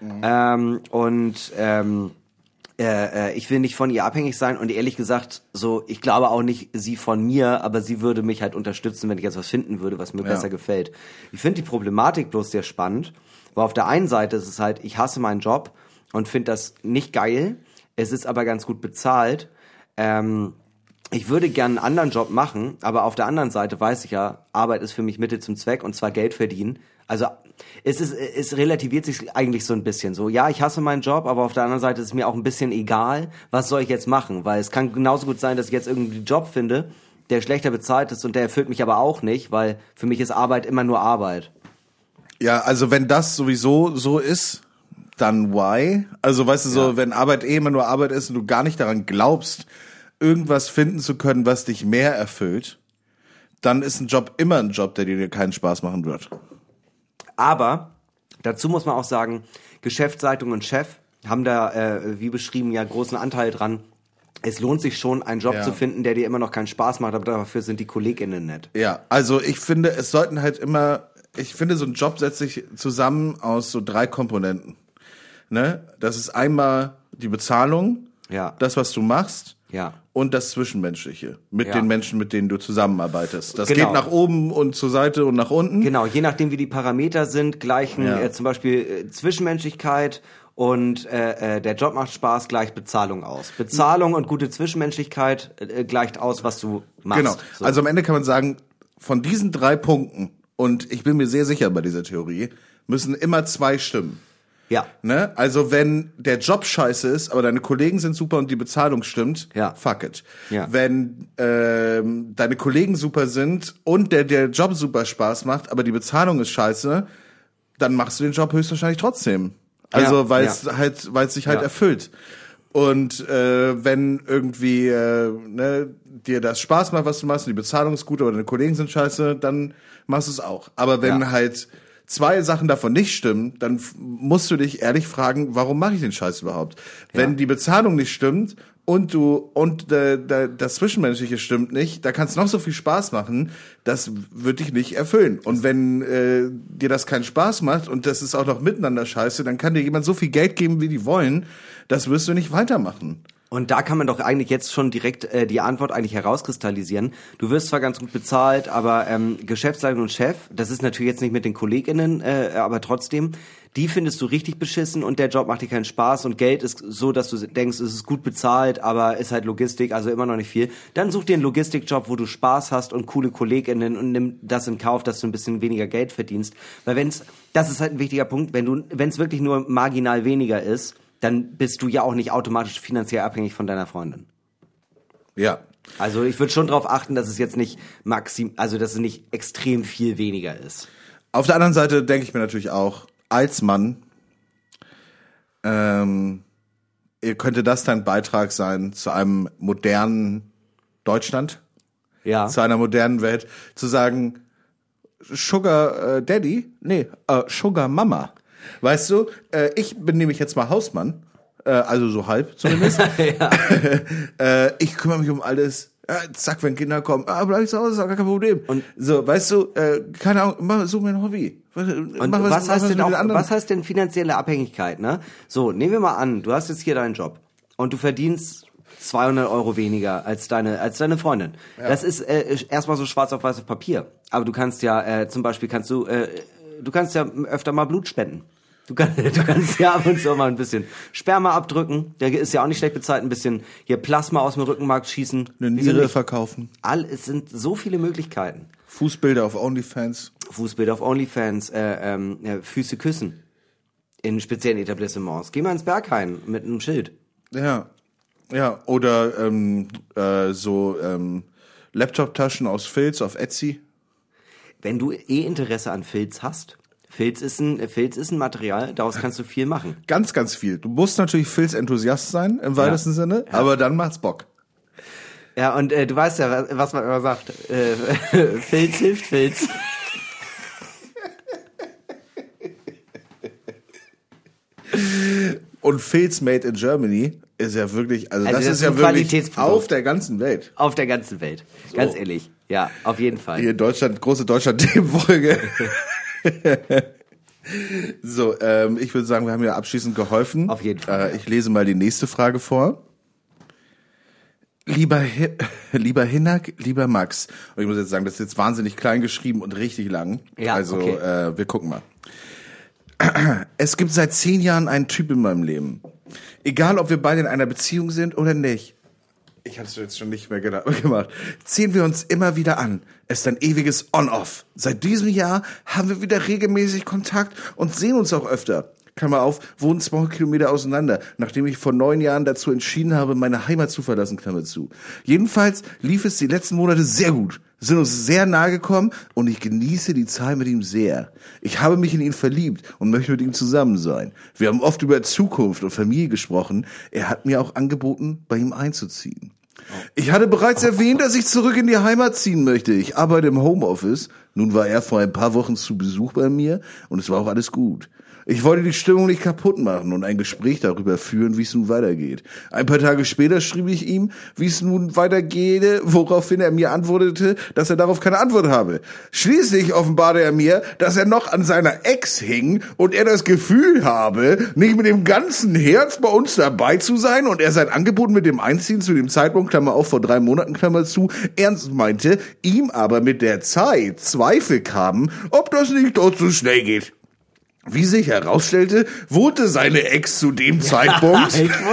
Ich will nicht von ihr abhängig sein und ehrlich gesagt, so, ich glaube auch nicht sie von mir, aber sie würde mich halt unterstützen, wenn ich jetzt was finden würde, was mir besser gefällt. Ich finde die Problematik bloß sehr spannend, weil auf der einen Seite ist es halt, ich hasse meinen Job und finde das nicht geil, es ist aber ganz gut bezahlt. Ich würde gerne einen anderen Job machen, aber auf der anderen Seite weiß ich ja, Arbeit ist für mich Mittel zum Zweck und zwar Geld verdienen. Also es relativiert sich eigentlich so ein bisschen so. Ja, ich hasse meinen Job, aber auf der anderen Seite ist es mir auch ein bisschen egal, was soll ich jetzt machen? Weil es kann genauso gut sein, dass ich jetzt irgendwie einen Job finde, der schlechter bezahlt ist und der erfüllt mich aber auch nicht, weil für mich ist Arbeit immer nur Arbeit. Ja, also wenn das sowieso so ist, dann why? Also weißt du so, wenn Arbeit immer nur Arbeit ist und du gar nicht daran glaubst, irgendwas finden zu können, was dich mehr erfüllt, dann ist ein Job immer ein Job, der dir keinen Spaß machen wird. Aber dazu muss man auch sagen, Geschäftsleitung und Chef haben da, wie beschrieben, ja großen Anteil dran. Es lohnt sich schon, einen Job zu finden, der dir immer noch keinen Spaß macht, aber dafür sind die KollegInnen nett. Ja, also ich finde, es sollten halt immer, ich finde, so ein Job setzt sich zusammen aus so 3 Komponenten. Ne? Das ist einmal die Bezahlung, das, was du machst, und das Zwischenmenschliche mit den Menschen, mit denen du zusammenarbeitest. Das geht nach oben und zur Seite und nach unten. Genau, je nachdem, wie die Parameter sind, gleichen zum Beispiel Zwischenmenschlichkeit und der Job macht Spaß, gleicht Bezahlung aus. Bezahlung und gute Zwischenmenschlichkeit gleicht aus, was du machst. Genau, also am Ende kann man sagen, von diesen 3 Punkten, und ich bin mir sehr sicher bei dieser Theorie, müssen immer 2 stimmen. Ja. Ne? Also wenn der Job scheiße ist, aber deine Kollegen sind super und die Bezahlung stimmt, fuck it. Ja. Wenn deine Kollegen super sind und der Job super Spaß macht, aber die Bezahlung ist scheiße, dann machst du den Job höchstwahrscheinlich trotzdem. Also weil es sich halt erfüllt. Und wenn irgendwie dir das Spaß macht, was du machst, und die Bezahlung ist gut, aber deine Kollegen sind scheiße, dann machst du es auch. Aber wenn halt 2 Sachen davon nicht stimmen, dann musst du dich ehrlich fragen, warum mache ich den Scheiß überhaupt? Wenn die Bezahlung nicht stimmt und das Zwischenmenschliche stimmt nicht, da kann es noch so viel Spaß machen, das wird dich nicht erfüllen. Und wenn dir das keinen Spaß macht und das ist auch noch miteinander scheiße, dann kann dir jemand so viel Geld geben, wie die wollen, das wirst du nicht weitermachen. Und da kann man doch eigentlich jetzt schon direkt die Antwort eigentlich herauskristallisieren. Du wirst zwar ganz gut bezahlt, aber Geschäftsleitung und Chef, das ist natürlich jetzt nicht mit den KollegInnen, aber trotzdem, die findest du richtig beschissen und der Job macht dir keinen Spaß und Geld ist so, dass du denkst, es ist gut bezahlt, aber ist halt Logistik, also immer noch nicht viel. Dann such dir einen Logistikjob, wo du Spaß hast und coole KollegInnen und nimm das in Kauf, dass du ein bisschen weniger Geld verdienst. Weil das ist halt ein wichtiger Punkt, wenn es wirklich nur marginal weniger ist, dann bist du ja auch nicht automatisch finanziell abhängig von deiner Freundin. Ja. Also ich würde schon darauf achten, dass es jetzt nicht dass es nicht extrem viel weniger ist. Auf der anderen Seite denke ich mir natürlich auch, als Mann, könnte das dein Beitrag sein zu einem modernen Deutschland? Ja. Zu einer modernen Welt, zu sagen, Sugar Daddy? Nee, Sugar Mama. Weißt du, ich bin nämlich jetzt mal Hausmann, also so halb zumindest. Ich kümmere mich um alles. Zack, wenn Kinder kommen, bleib ich zu Hause, ist auch gar kein Problem. Und so, weißt du, keine Ahnung, such mir ein Hobby. Was heißt denn finanzielle Abhängigkeit, ne? So, nehmen wir mal an, du hast jetzt hier deinen Job und du verdienst 200 € weniger als deine Freundin. Ja. Das ist erstmal so schwarz auf weiß auf Papier. Aber du kannst ja, zum Beispiel du kannst ja öfter mal Blut spenden. Du kannst ja ab und zu mal ein bisschen Sperma abdrücken. Der ist ja auch nicht schlecht bezahlt. Ein bisschen hier Plasma aus dem Rückenmark schießen. Eine Niere verkaufen. Es sind so viele Möglichkeiten. Fußbilder auf OnlyFans. Füße küssen. In speziellen Etablissements. Geh mal ins Berghain mit einem Schild. Ja. Ja, oder Laptop-Taschen aus Filz auf Etsy. Wenn du Interesse an Filz hast, Filz ist ein Material, daraus kannst du viel machen. Ganz, ganz viel. Du musst natürlich Filz-Enthusiast sein, im weitesten Sinne, aber dann macht's Bock. Ja, und du weißt ja, was man immer sagt. Filz hilft Filz. Und Filz made in Germany ist ja wirklich, also das ist ja wirklich auf der ganzen Welt. Auf der ganzen Welt, so. Ganz ehrlich. Ja, auf jeden Fall. Hier in Deutschland, große Deutschland-Themenfolge. So, ich würde sagen, wir haben ja abschließend geholfen. Auf jeden Fall. Ich lese mal die nächste Frage vor. Lieber Hinak, lieber Max. Und ich muss jetzt sagen, das ist jetzt wahnsinnig klein geschrieben und richtig lang. Ja, also, okay. Wir gucken mal. Es gibt seit 10 Jahren einen Typ in meinem Leben. Egal, ob wir beide in einer Beziehung sind oder nicht. Ich habe es jetzt schon nicht mehr gemacht. Ziehen wir uns immer wieder an. Es ist ein ewiges On-Off. Seit diesem Jahr haben wir wieder regelmäßig Kontakt und sehen uns auch öfter. Klammer auf, wohnen 200 Kilometer auseinander, nachdem ich vor 9 Jahren dazu entschieden habe, meine Heimat zu verlassen, Klammer zu. Jedenfalls lief es die letzten Monate sehr gut, sind uns sehr nahe gekommen und ich genieße die Zeit mit ihm sehr. Ich habe mich in ihn verliebt und möchte mit ihm zusammen sein. Wir haben oft über Zukunft und Familie gesprochen. Er hat mir auch angeboten, bei ihm einzuziehen. Ich hatte bereits erwähnt, dass ich zurück in die Heimat ziehen möchte. Ich arbeite im Homeoffice. Nun war er vor ein paar Wochen zu Besuch bei mir und es war auch alles gut. Ich wollte die Stimmung nicht kaputt machen und ein Gespräch darüber führen, wie es nun weitergeht. Ein paar Tage später schrieb ich ihm, wie es nun weitergehe, woraufhin er mir antwortete, dass er darauf keine Antwort habe. Schließlich offenbarte er mir, dass er noch an seiner Ex hing und er das Gefühl habe, nicht mit dem ganzen Herz bei uns dabei zu sein und er sein Angebot mit dem Einziehen zu dem Zeitpunkt, Klammer auf, vor 3 Monaten, Klammer zu, ernst meinte, ihm aber mit der Zeit Zweifel kamen, ob das nicht dort so schnell geht. Wie sich herausstellte, wohnte seine Ex zu dem Zeitpunkt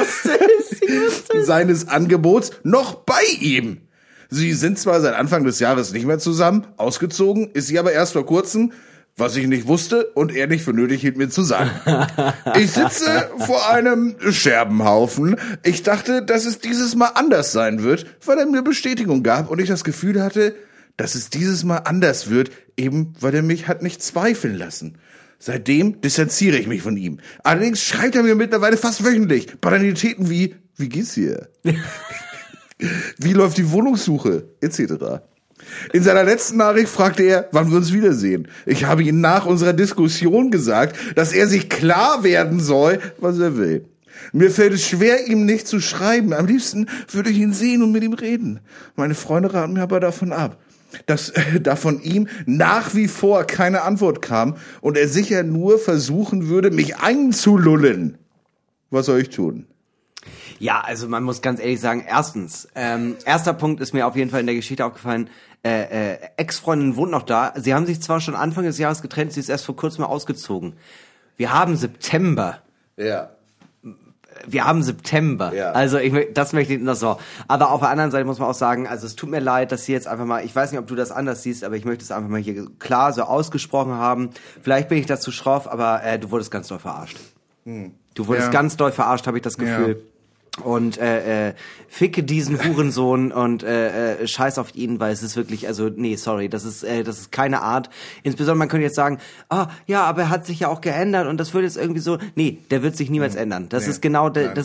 seines Angebots noch bei ihm. Sie sind zwar seit Anfang des Jahres nicht mehr zusammen, ausgezogen, ist sie aber erst vor kurzem, was ich nicht wusste und er nicht für nötig hielt, mir zu sagen. Ich sitze vor einem Scherbenhaufen. Ich dachte, dass es dieses Mal anders sein wird, weil er mir Bestätigung gab und ich das Gefühl hatte, dass es dieses Mal anders wird, eben weil er mich hat nicht zweifeln lassen. Seitdem distanziere ich mich von ihm. Allerdings schreibt er mir mittlerweile fast wöchentlich Banalitäten wie geht's dir? Wie läuft die Wohnungssuche? Etc. In seiner letzten Nachricht fragte er, wann wir uns wiedersehen. Ich habe ihm nach unserer Diskussion gesagt, dass er sich klar werden soll, was er will. Mir fällt es schwer, ihm nicht zu schreiben. Am liebsten würde ich ihn sehen und mit ihm reden. Meine Freunde raten mir aber davon ab, dass da von ihm nach wie vor keine Antwort kam und er sicher nur versuchen würde, mich einzulullen. Was soll ich tun? Ja, also man muss ganz ehrlich sagen, erster Punkt ist mir auf jeden Fall in der Geschichte aufgefallen, Ex-Freundin wohnt noch da. Sie haben sich zwar schon Anfang des Jahres getrennt, sie ist erst vor kurzem mal ausgezogen. Wir haben September. Ja. Ja. Also das möchte ich noch so. Aber auf der anderen Seite muss man auch sagen, also es tut mir leid, dass sie jetzt einfach mal, ich weiß nicht, ob du das anders siehst, aber ich möchte es einfach mal hier klar so ausgesprochen haben. Vielleicht bin ich dazu schroff, aber du wurdest ganz doll verarscht. Du wurdest ganz doll verarscht, habe ich das Gefühl. Ja. Und ficke diesen Hurensohn und scheiß auf ihn, weil es ist wirklich, also nee, sorry, das ist keine Art. Insbesondere man könnte jetzt sagen, ja, aber er hat sich ja auch geändert und das wird jetzt irgendwie so. Nee, der wird sich niemals ändern. Das ist genau, lebt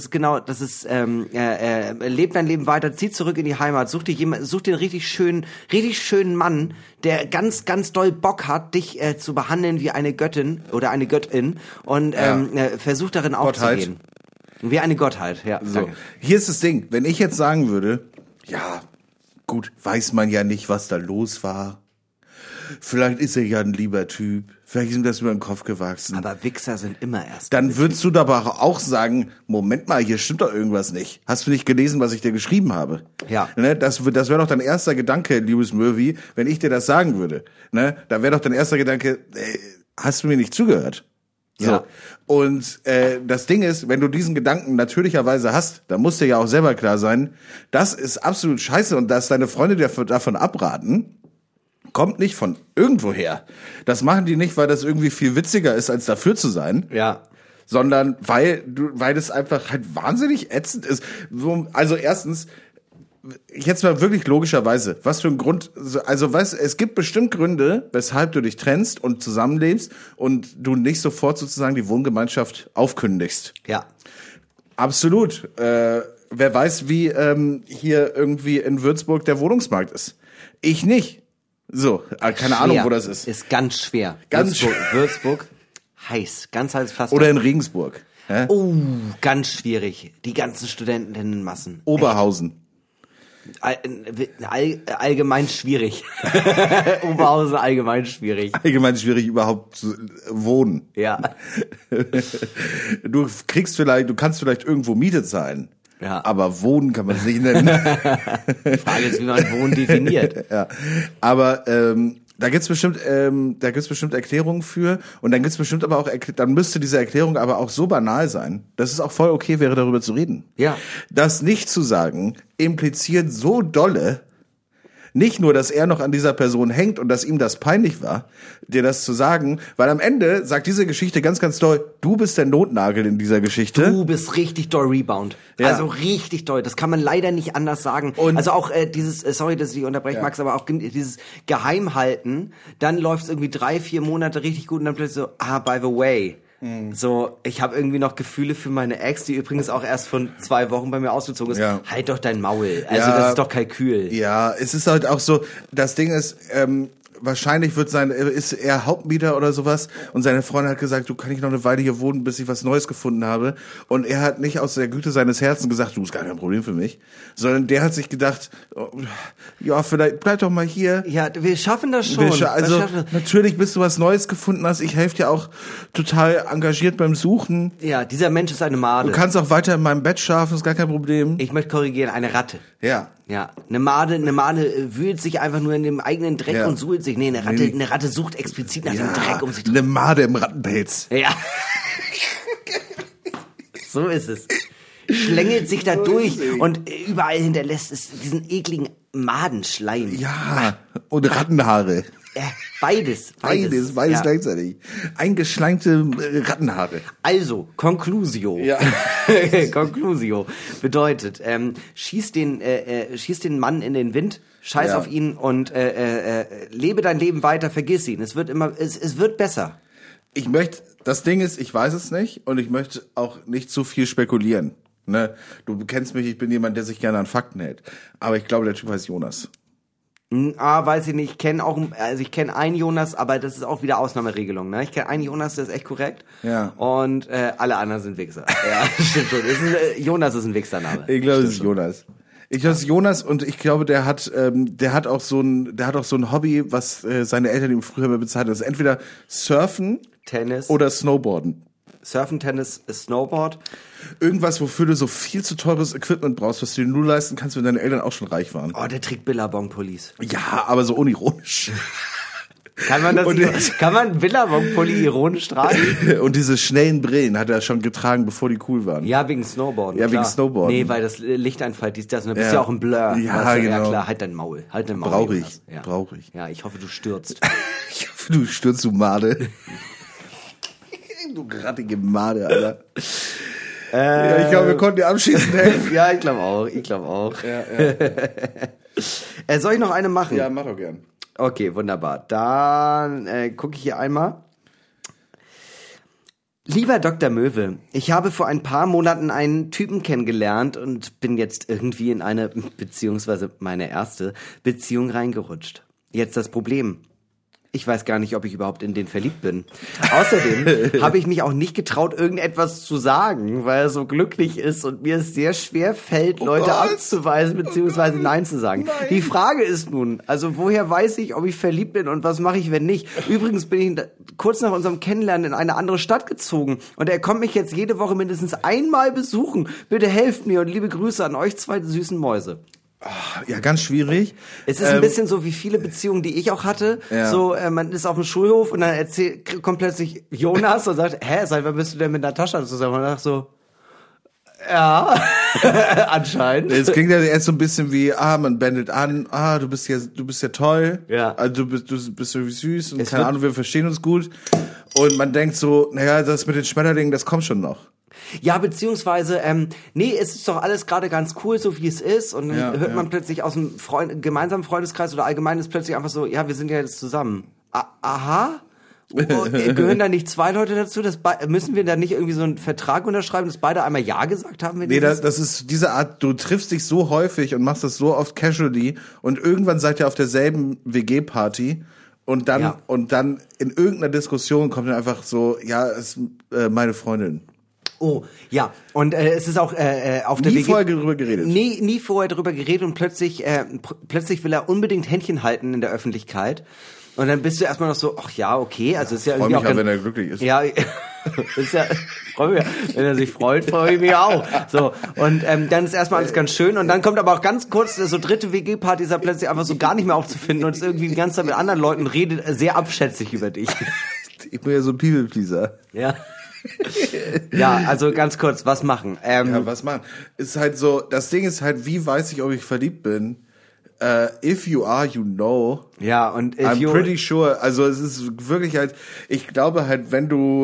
dein Leben weiter, zieh zurück in die Heimat, such dir einen richtig schönen Mann, der ganz, ganz doll Bock hat, dich zu behandeln wie eine Göttin oder eine Göttin und versuch darin aufzugehen. Wie eine Gottheit, ja. So. Danke. Hier ist das Ding, wenn ich jetzt sagen würde, ja, gut, weiß man ja nicht, was da los war. Vielleicht ist er ja ein lieber Typ. Vielleicht ist ihm das über den Kopf gewachsen. Aber Wichser sind immer erst. Dann würdest du aber auch sagen, Moment mal, hier stimmt doch irgendwas nicht. Hast du nicht gelesen, was ich dir geschrieben habe? Ja. Ne, das wäre doch dein erster Gedanke, liebes Murphy, wenn ich dir das sagen würde. Ne, da wäre doch dein erster Gedanke, hast du mir nicht zugehört? So. Ja. Und das Ding ist, wenn du diesen Gedanken natürlicherweise hast, dann muss dir ja auch selber klar sein, das ist absolut scheiße und dass deine Freunde dir davon abraten, kommt nicht von irgendwoher. Das machen die nicht, weil das irgendwie viel witziger ist, als dafür zu sein. Ja. Sondern weil das einfach halt wahnsinnig ätzend ist. Also erstens, jetzt mal wirklich logischerweise, was für ein Grund, also es gibt bestimmt Gründe, weshalb du dich trennst und zusammenlebst und du nicht sofort sozusagen die Wohngemeinschaft aufkündigst. Ja. Absolut. Wer weiß, wie hier irgendwie in Würzburg der Wohnungsmarkt ist. Ich nicht. So, keine Ahnung, wo das ist. Ist ganz schwer. Würzburg, heiß, ganz heißes Pflaster. Oder in Regensburg. Oh, ganz schwierig. Die ganzen Studentinnenmassen. Oberhausen. Allgemein schwierig. Oberhausen allgemein schwierig. Allgemein schwierig überhaupt zu wohnen. Ja. Du kannst vielleicht irgendwo Miete zahlen. Ja. Aber Wohnen kann man es nicht nennen. Die Frage ist, wie man Wohnen definiert. Ja. Aber da gibt's bestimmt Erklärungen für und dann gibt's bestimmt aber auch dann müsste diese Erklärung aber auch so banal sein, dass es auch voll okay wäre, darüber zu reden. Ja. Das nicht zu sagen impliziert so dolle nicht nur, dass er noch an dieser Person hängt und dass ihm das peinlich war, dir das zu sagen, weil am Ende sagt diese Geschichte ganz, ganz doll, du bist der Notnagel in dieser Geschichte. Du bist richtig doll Rebound. Ja. Also richtig doll. Das kann man leider nicht anders sagen. Und also auch dieses, sorry, dass ich dich unterbreche, Max, aber auch dieses Geheimhalten, dann läuft es irgendwie 3-4 Monate richtig gut und dann plötzlich so, by the way. So, ich habe irgendwie noch Gefühle für meine Ex, die übrigens auch erst von 2 Wochen bei mir ausgezogen ist. Ja. Halt doch dein Maul. Also Ja. das ist doch Kalkül. Ja, es ist halt auch so, das Ding ist, wahrscheinlich ist er Hauptmieter oder sowas und seine Freundin hat gesagt, du kann ich noch eine Weile hier wohnen, bis ich was Neues gefunden habe. Und er hat nicht aus der Güte seines Herzens gesagt, du, ist gar kein Problem für mich, sondern der hat sich gedacht, oh, ja, vielleicht bleib doch mal hier. Ja, wir schaffen das schon. Natürlich, bis du was Neues gefunden hast, ich helfe dir auch total engagiert beim Suchen. Ja, dieser Mensch ist eine Made. Du kannst auch weiter in meinem Bett schlafen, ist gar kein Problem. Ich möchte korrigieren, eine Ratte. Ja. Ja, eine Made wühlt sich einfach nur in dem eigenen Dreck und suhlt sich. Nee, eine Ratte sucht explizit nach dem Dreck um sich drum. Eine Made im Rattenpelz. Ja. So ist es. Schlängelt sich da durch und überall hinterlässt es diesen ekligen Madenschleim. Ja, und Rattenhaare. Beides ja. Gleichzeitig. Eingeschleimte Rattenhaare. Also, Conclusio. Ja. Conclusio bedeutet, schieß den Mann in den Wind, scheiß auf ihn und lebe dein Leben weiter, vergiss ihn. Es wird besser. Das Ding ist, ich weiß es nicht und ich möchte auch nicht zu viel spekulieren. Ne? Du kennst mich, ich bin jemand, der sich gerne an Fakten hält. Aber ich glaube, der Typ heißt Jonas. Weiß ich nicht. Ich kenne einen Jonas, aber das ist auch wieder Ausnahmeregelung. Ne? Ich kenne einen Jonas, der ist echt korrekt. Ja. Und alle anderen sind Wichser. Ja, stimmt schon. Jonas ist ein Wichsername. Ich glaube, es ist Jonas. Ich glaube, es ist Jonas und ich glaube, der hat auch so ein Hobby, was seine Eltern ihm früher mal bezahlt haben. Das ist entweder Surfen, Tennis oder Snowboarden. Surfen, Tennis, Snowboard. Irgendwas, wofür du so viel zu teures Equipment brauchst, was du dir nur leisten kannst, wenn deine Eltern auch schon reich waren. Oh, der trägt Billabong-Pullis. Ja, aber so unironisch. Kann man Billabong-Pulli ironisch tragen? Und diese schnellen Brillen hat er schon getragen, bevor die cool waren. Ja, wegen Snowboarden. Ja, klar. wegen Snowboarden. Nee, weil das Licht einfällt, dies, das. Und dann bist du ja auch ein Blur. Ja, genau. Ja, klar, halt dein Maul. Brauch ich. Ja. Brauch ich. Ja, ich hoffe, du stürzt. Ich hoffe, du stürzt, du Made. Du rattige Made, Alter. Ja, ich glaube, wir konnten dir abschließend helfen. Ja, ich glaube auch. Ja. Soll ich noch eine machen? Ja, mach doch gern. Okay, wunderbar. Dann gucke ich hier einmal. Lieber Dr. Möwe, ich habe vor ein paar Monaten einen Typen kennengelernt und bin jetzt irgendwie in eine, beziehungsweise meine erste Beziehung reingerutscht. Jetzt das Problem. Ich weiß gar nicht, ob ich überhaupt in den verliebt bin. Außerdem habe ich mich auch nicht getraut, irgendetwas zu sagen, weil er so glücklich ist und mir es sehr schwer fällt, Leute abzuweisen bzw. Nein zu sagen. Nein. Die Frage ist nun, also woher weiß ich, ob ich verliebt bin und was mache ich, wenn nicht? Übrigens bin ich kurz nach unserem Kennenlernen in eine andere Stadt gezogen und er kommt mich jetzt jede Woche mindestens einmal besuchen. Bitte helft mir und liebe Grüße an euch zwei süßen Mäuse. Ja, ganz schwierig. Es ist ein bisschen so wie viele Beziehungen, die ich auch hatte. Ja. So, man ist auf dem Schulhof und dann kommt plötzlich Jonas und sagt, seit wann bist du denn mit Natascha zusammen? Und ich dachte so, ja, anscheinend. Es klingt ja erst so ein bisschen wie, man bändelt an, du bist ja toll. Ja. Also du bist irgendwie süß und keine Ahnung, wir verstehen uns gut. Und man denkt so, naja, das mit den Schmetterlingen, das kommt schon noch. Ja, beziehungsweise, nee, es ist doch alles gerade ganz cool, so wie es ist. Und dann hört man plötzlich aus dem gemeinsamen Freundeskreis oder allgemein ist plötzlich einfach so, ja, wir sind ja jetzt zusammen. Aha? Gehören da nicht 2 Leute dazu? Müssen wir da nicht irgendwie so einen Vertrag unterschreiben, dass beide einmal Ja gesagt haben? Nee, das ist diese Art, du triffst dich so häufig und machst das so oft casually und irgendwann seid ihr auf derselben WG-Party. Und dann in irgendeiner Diskussion kommt dann einfach so, ja, ist meine Freundin. Oh, ja. Und es ist auch auf der WG... Nie vorher drüber geredet. Nie vorher drüber geredet und plötzlich will er unbedingt Händchen halten in der Öffentlichkeit. Und dann bist du erstmal noch so, ach ja, okay, also ist ja irgendwie auch... Freu mich auch, wenn er glücklich ist. Ja, ist ja, freu mich, wenn er sich freut, freue ich mich auch. So, und dann ist erstmal alles ganz schön und dann kommt aber auch ganz kurz, so dritte WG-Party ist er plötzlich einfach so gar nicht mehr aufzufinden und ist irgendwie die ganze Zeit mit anderen Leuten, redet sehr abschätzig über dich. Ich bin ja so ein People-Pleaser. Ja. Ja, also ganz kurz, was machen? Ja, was machen? Ist halt so, das Ding ist halt, wie weiß ich, ob ich verliebt bin? If you are, you know. Ja, und I'm pretty sure. Also es ist wirklich halt, ich glaube halt, wenn du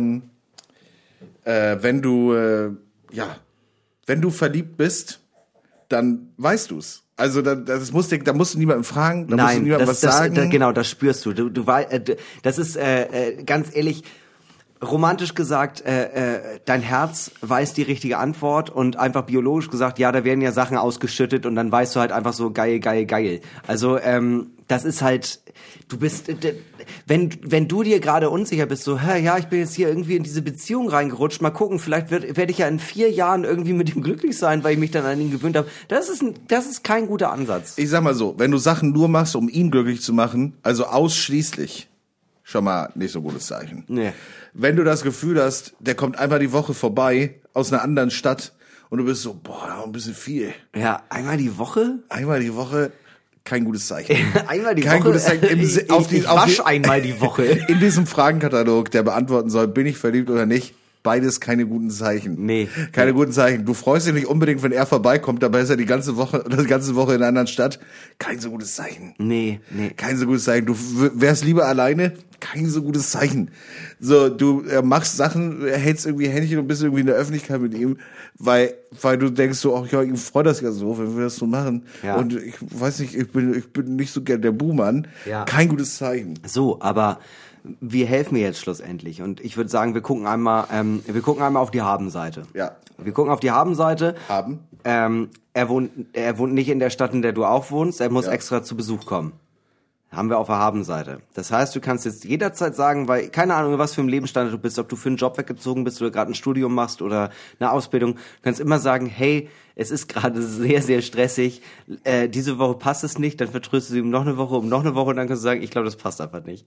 verliebt bist, dann weißt du's. Also da musst du niemanden fragen, da musst du niemandem was sagen. Genau, das spürst du. Das ist ganz ehrlich. romantisch gesagt, dein Herz weiß die richtige Antwort und einfach biologisch gesagt, ja, da werden ja Sachen ausgeschüttet und dann weißt du halt einfach so geil, geil, geil. Also das ist halt, du bist, wenn du dir gerade unsicher bist, so, ja, ich bin jetzt hier irgendwie in diese Beziehung reingerutscht, mal gucken, vielleicht werde ich ja in 4 Jahren irgendwie mit ihm glücklich sein, weil ich mich dann an ihn gewöhnt habe. Das ist kein guter Ansatz. Ich sag mal so, wenn du Sachen nur machst, um ihn glücklich zu machen, also ausschließlich, schon mal nicht so gutes Zeichen. Nee. Wenn du das Gefühl hast, der kommt einmal die Woche vorbei aus einer anderen Stadt und du bist so, boah, ein bisschen viel. Ja, einmal die Woche? Einmal die Woche, kein gutes Zeichen. Einmal die kein Woche? Gutes Zeichen. Ich wasche einmal die Woche. In diesem Fragenkatalog, der beantworten soll, bin ich verliebt oder nicht, beides keine guten Zeichen. Nee. Keine guten Zeichen. Du freust dich nicht unbedingt, wenn er vorbeikommt, dabei ist er die ganze Woche in einer anderen Stadt. Kein so gutes Zeichen. Nee. Kein so gutes Zeichen. Du wärst lieber alleine. Kein so gutes Zeichen. So, du machst Sachen, hältst irgendwie Händchen und bist irgendwie in der Öffentlichkeit mit ihm, weil du denkst so, ach ja, ihm freut das ja so, wenn wir das so machen. Ja. Und ich weiß nicht, ich bin nicht so gern der Buhmann. Ja. Kein gutes Zeichen. So, aber wir helfen mir jetzt schlussendlich. Und ich würde sagen, wir gucken einmal auf die Habenseite. Ja. Wir gucken auf die Habenseite. Haben. Er wohnt nicht in der Stadt, in der du auch wohnst. Er muss extra zu Besuch kommen. Haben wir auf der Habenseite. Das heißt, du kannst jetzt jederzeit sagen, weil keine Ahnung, was für ein Lebensstandard du bist, ob du für einen Job weggezogen bist oder gerade ein Studium machst oder eine Ausbildung. Du kannst immer sagen, hey, es ist gerade sehr, sehr stressig. Diese Woche passt es nicht. Dann vertröstest du ihm noch eine Woche und dann kannst du sagen, ich glaube, das passt einfach nicht.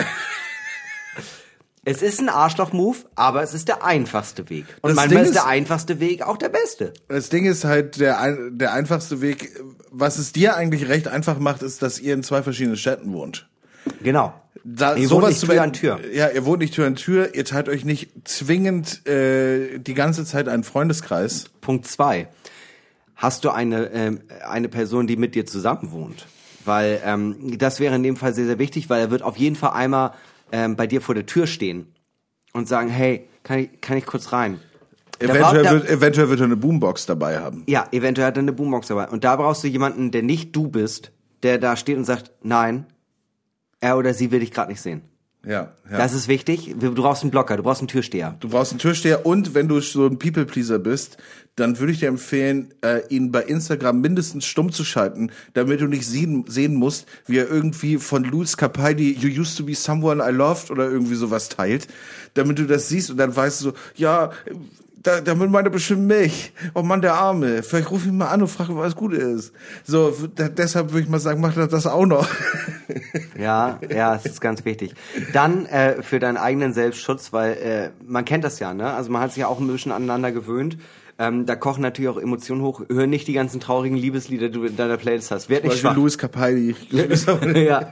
Es ist ein Arschloch-Move, aber es ist der einfachste Weg. Und manchmal ist der einfachste Weg auch der beste. Das Ding ist halt, der einfachste Weg, was es dir eigentlich recht einfach macht, ist, dass ihr in 2 verschiedenen Städten wohnt. Genau. Ihr wohnt nicht Tür an Tür. Ja, ihr wohnt nicht Tür an Tür, ihr teilt euch nicht zwingend die ganze Zeit einen Freundeskreis. Punkt 2. Hast du eine Person, die mit dir zusammen wohnt? Weil das wäre in dem Fall sehr, sehr wichtig, weil er wird auf jeden Fall einmal bei dir vor der Tür stehen und sagen, hey, kann ich kurz rein? Eventuell wird er eine Boombox dabei haben. Ja, eventuell hat er eine Boombox dabei. Und da brauchst du jemanden, der nicht du bist, der da steht und sagt, nein, er oder sie will dich gerade nicht sehen. Ja. Das ist wichtig. Du brauchst einen Blocker, du brauchst einen Türsteher. Und wenn du so ein People-Pleaser bist, dann würde ich dir empfehlen, ihn bei Instagram mindestens stumm zu schalten, damit du nicht sehen musst, wie er irgendwie von Louis Capaldi You Used to Be Someone I Loved oder irgendwie sowas teilt, damit du das siehst und dann weißt du so, ja, damit meint er bestimmt mich. Oh Mann, der Arme. Vielleicht ruf ich ihn mal an und frage, was gut ist. So, deshalb würde ich mal sagen, mach das auch noch. Ja, es ist ganz wichtig. Dann für deinen eigenen Selbstschutz, weil man kennt das ja, ne? Also man hat sich ja auch ein bisschen aneinander gewöhnt. Da kochen natürlich auch Emotionen hoch. Hör nicht die ganzen traurigen Liebeslieder, die du in deiner Playlist hast. Werd nicht schwach. Louis Capaldi. Ja.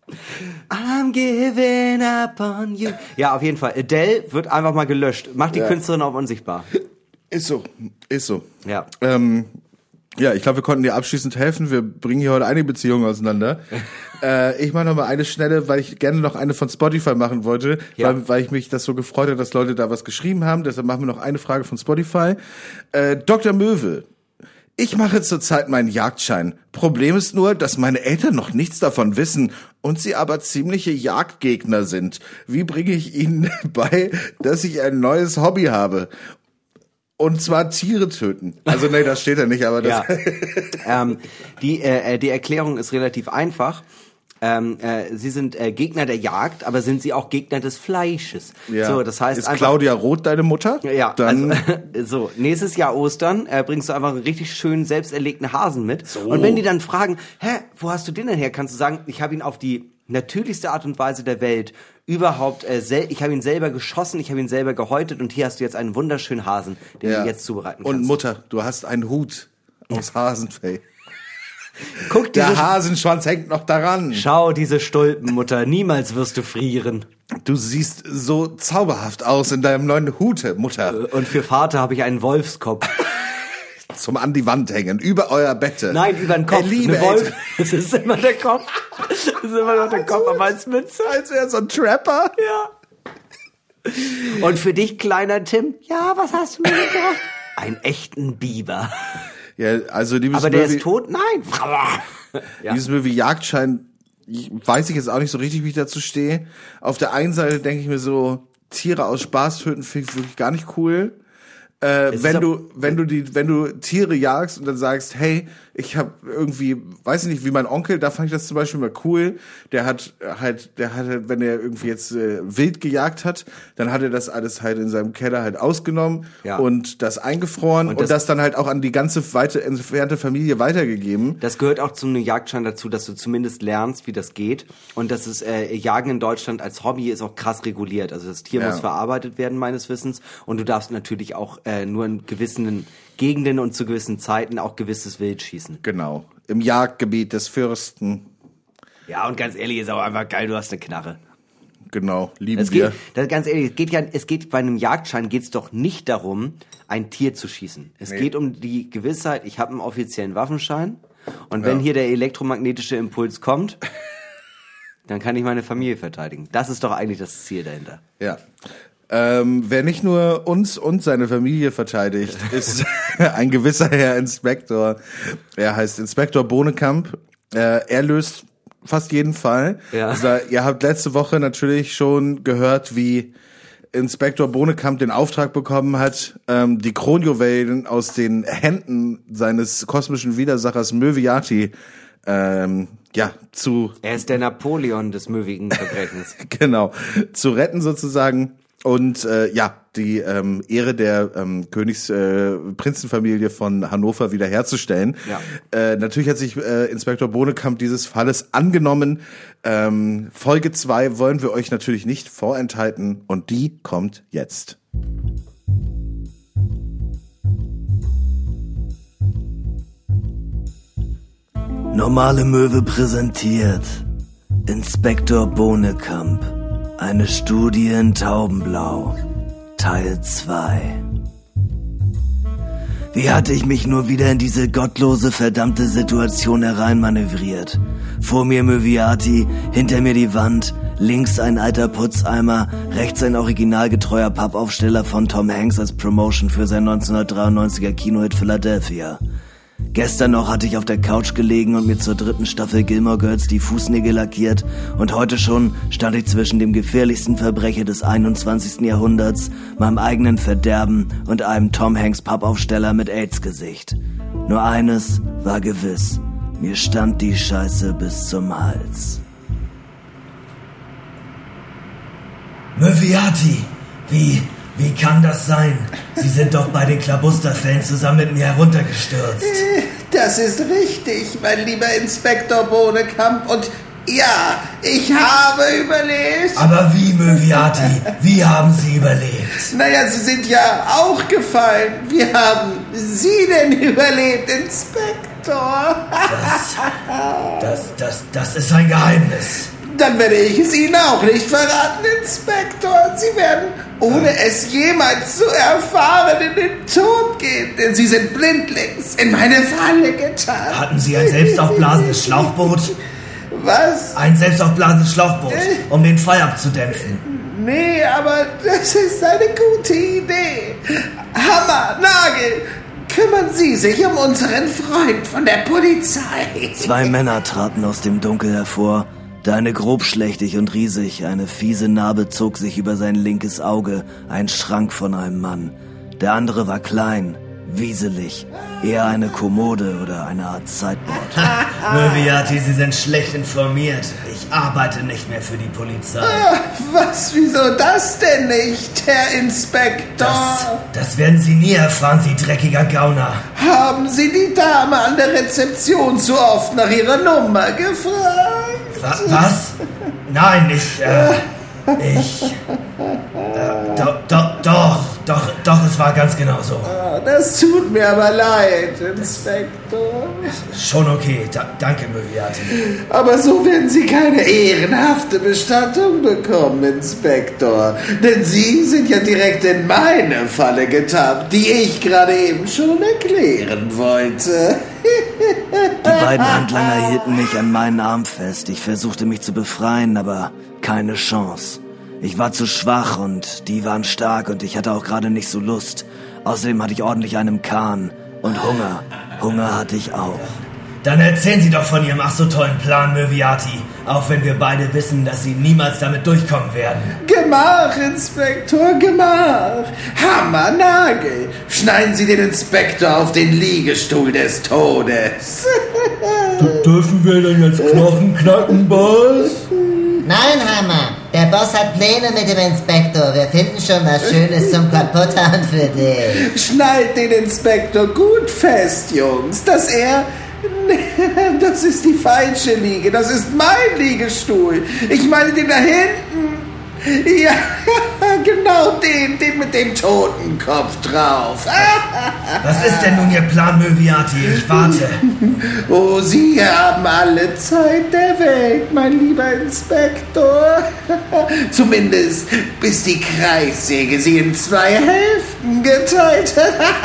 I'm giving up on you. Ja, auf jeden Fall. Adele wird einfach mal gelöscht. Macht die Künstlerin auch unsichtbar. Ist so. Ja. Ja, ich glaube, wir konnten dir abschließend helfen. Wir bringen hier heute einige Beziehungen auseinander. Ich mache noch mal eine schnelle, weil ich gerne noch eine von Spotify machen wollte, weil ich mich das so gefreut habe, dass Leute da was geschrieben haben. Deshalb machen wir noch eine Frage von Spotify. Dr. Möwe. Ich mache zurzeit meinen Jagdschein. Problem ist nur, dass meine Eltern noch nichts davon wissen und sie aber ziemliche Jagdgegner sind. Wie bringe ich ihnen bei, dass ich ein neues Hobby habe? Und zwar Tiere töten. Also nee, das steht da nicht, aber das... Ja. Die Erklärung ist relativ einfach. Sie sind Gegner der Jagd, aber sind sie auch Gegner des Fleisches. Ja. So, das heißt ist einfach, Claudia Roth deine Mutter? Ja, dann also, nächstes Jahr Ostern bringst du einfach einen richtig schönen, selbst erlegten Hasen mit. So. Und wenn die dann fragen, wo hast du den denn her? Kannst du sagen, ich habe ihn auf die natürlichste Art und Weise der Welt überhaupt, ich habe ihn selber geschossen, ich habe ihn selber gehäutet und hier hast du jetzt einen wunderschönen Hasen, den du jetzt zubereiten kannst. Und Mutter, du hast einen Hut aus Hasenfell. Der Hasenschwanz hängt noch daran. Schau diese Stulpen, Mutter, niemals wirst du frieren. Du siehst so zauberhaft aus in deinem neuen Hute, Mutter. Und für Vater habe ich einen Wolfskopf. Zum an die Wand hängen, über euer Bette. Nein, über den Kopf. Liebe Wolf. Es ist immer der Kopf. Es ist immer noch der Kopf, aber als Mütze. Als wäre so ein Trapper. Ja. Und für dich, kleiner Tim, ja, was hast du mir gebracht? Einen echten Biber. Ja, also liebes aber der ist tot? Nein. Dieses Möwe Jagdschein, weiß ich jetzt auch nicht so richtig, wie ich dazu stehe. Auf der einen Seite denke ich mir so, Tiere aus Spaß töten finde ich wirklich gar nicht cool. Wenn du Tiere jagst und dann sagst, hey, ich habe irgendwie, weiß ich nicht, wie mein Onkel, da fand ich das zum Beispiel mal cool. Der hat halt, wenn er irgendwie jetzt wild gejagt hat, dann hat er das alles halt in seinem Keller halt ausgenommen und das eingefroren und das dann halt auch an die ganze weite entfernte Familie weitergegeben. Das gehört auch zum Jagdschein dazu, dass du zumindest lernst, wie das geht und dass es Jagen in Deutschland als Hobby ist auch krass reguliert. Also das Tier muss verarbeitet werden meines Wissens und du darfst natürlich auch nur in gewissen Gegenden und zu gewissen Zeiten auch gewisses Wild schießen. Genau, im Jagdgebiet des Fürsten. Ja, und ganz ehrlich, ist auch einfach geil, du hast eine Knarre. Genau, lieben wir. Ganz ehrlich, es geht bei einem Jagdschein geht's doch nicht darum, ein Tier zu schießen. Es geht um die Gewissheit, ich habe einen offiziellen Waffenschein und wenn hier der elektromagnetische Impuls kommt, dann kann ich meine Familie verteidigen. Das ist doch eigentlich das Ziel dahinter. Ja. Wer nicht nur uns und seine Familie verteidigt, ist ein gewisser Herr Inspektor. Er heißt Inspektor Bohnekamp. Er löst fast jeden Fall. Ja. Also, ihr habt letzte Woche natürlich schon gehört, wie Inspektor Bohnekamp den Auftrag bekommen hat, die Kronjuwelen aus den Händen seines kosmischen Widersachers Möviati zu... Er ist der Napoleon des möwigen Verbrechens. Genau, zu retten sozusagen. Und die Ehre der Prinzenfamilie von Hannover wiederherzustellen. Ja. Natürlich hat sich Inspektor Bohnekamp dieses Falles angenommen. Folge 2 wollen wir euch natürlich nicht vorenthalten und die kommt jetzt. Normale Möwe präsentiert Inspektor Bohnekamp. Eine Studie in Taubenblau, Teil 2. Wie hatte ich mich nur wieder in diese gottlose, verdammte Situation hereinmanövriert? Vor mir Möviati, hinter mir die Wand, links ein alter Putzeimer, rechts ein originalgetreuer Pappaufsteller von Tom Hanks als Promotion für sein 1993er Kinohit Philadelphia. Gestern noch hatte ich auf der Couch gelegen und mir zur 3. Staffel Gilmore Girls die Fußnägel lackiert und heute schon stand ich zwischen dem gefährlichsten Verbrecher des 21. Jahrhunderts, meinem eigenen Verderben und einem Tom Hanks Pappaufsteller mit AIDS-Gesicht. Nur eines war gewiss, mir stand die Scheiße bis zum Hals. Möviati, wie kann das sein? Sie sind doch bei den Klabuster-Fans zusammen mit mir heruntergestürzt. Das ist richtig, mein lieber Inspektor Bohnekamp. Und ja, ich habe überlebt. Aber wie, Möviati? Wie haben Sie überlebt? Naja, Sie sind ja auch gefallen. Wie haben Sie denn überlebt, Inspektor? Das ist ein Geheimnis. Dann werde ich es Ihnen auch nicht verraten, Inspektor. Sie werden, ohne es jemals zu erfahren, in den Tod gehen, denn Sie sind blindlings in meine Falle getan. Hatten Sie ein selbstaufblasendes Schlauchboot? Was? Ein selbstaufblasendes Schlauchboot, um den Fall abzudämpfen. Nee, aber das ist eine gute Idee. Hammer, Nagel, kümmern Sie sich um unseren Freund von der Polizei. 2 Männer traten aus dem Dunkel hervor. Der eine grobschlächtig und riesig, eine fiese Narbe zog sich über sein linkes Auge, ein Schrank von einem Mann. Der andere war klein, wieselig, eher eine Kommode oder eine Art Sideboard. Möviati, Sie sind schlecht informiert. Ich arbeite nicht mehr für die Polizei. Was, wieso das denn nicht, Herr Inspektor? Das werden Sie nie erfahren, Sie dreckiger Gauner. Haben Sie die Dame an der Rezeption zu oft nach ihrer Nummer gefragt? Was? Nein, Doch, es war ganz genau so. Das tut mir aber leid, Inspektor. Schon okay, danke, Möviati. Aber so werden Sie keine ehrenhafte Bestattung bekommen, Inspektor. Denn Sie sind ja direkt in meine Falle getappt, die ich gerade eben schon erklären wollte. Die beiden Handlanger hielten mich an meinen Arm fest. Ich versuchte mich zu befreien, aber keine Chance. Ich war zu schwach und die waren stark und ich hatte auch gerade nicht so Lust. Außerdem hatte ich ordentlich einen im Kahn und Hunger. Hunger hatte ich auch. Dann erzählen Sie doch von Ihrem ach so tollen Plan, Möwiati. Auch wenn wir beide wissen, dass Sie niemals damit durchkommen werden. Gemach, Inspektor, Gemach. Hammer, Nagel. Schneiden Sie den Inspektor auf den Liegestuhl des Todes. Dürfen wir denn jetzt Knochen knacken, Boss? Nein, Hammer. Der Boss hat Pläne mit dem Inspektor. Wir finden schon was Schönes zum Kaputthauen für dich. Schneid den Inspektor gut fest, Jungs, dass er... Das ist die falsche Liege. Das ist mein Liegestuhl. Ich meine den da hinten. Ja, genau den mit dem Totenkopf drauf. Was ist denn nun Ihr Plan, Möwiati? Ich warte. Oh, Sie haben alle Zeit der Welt, mein lieber Inspektor. Zumindest bis die Kreissäge Sie in 2 Hälften geteilt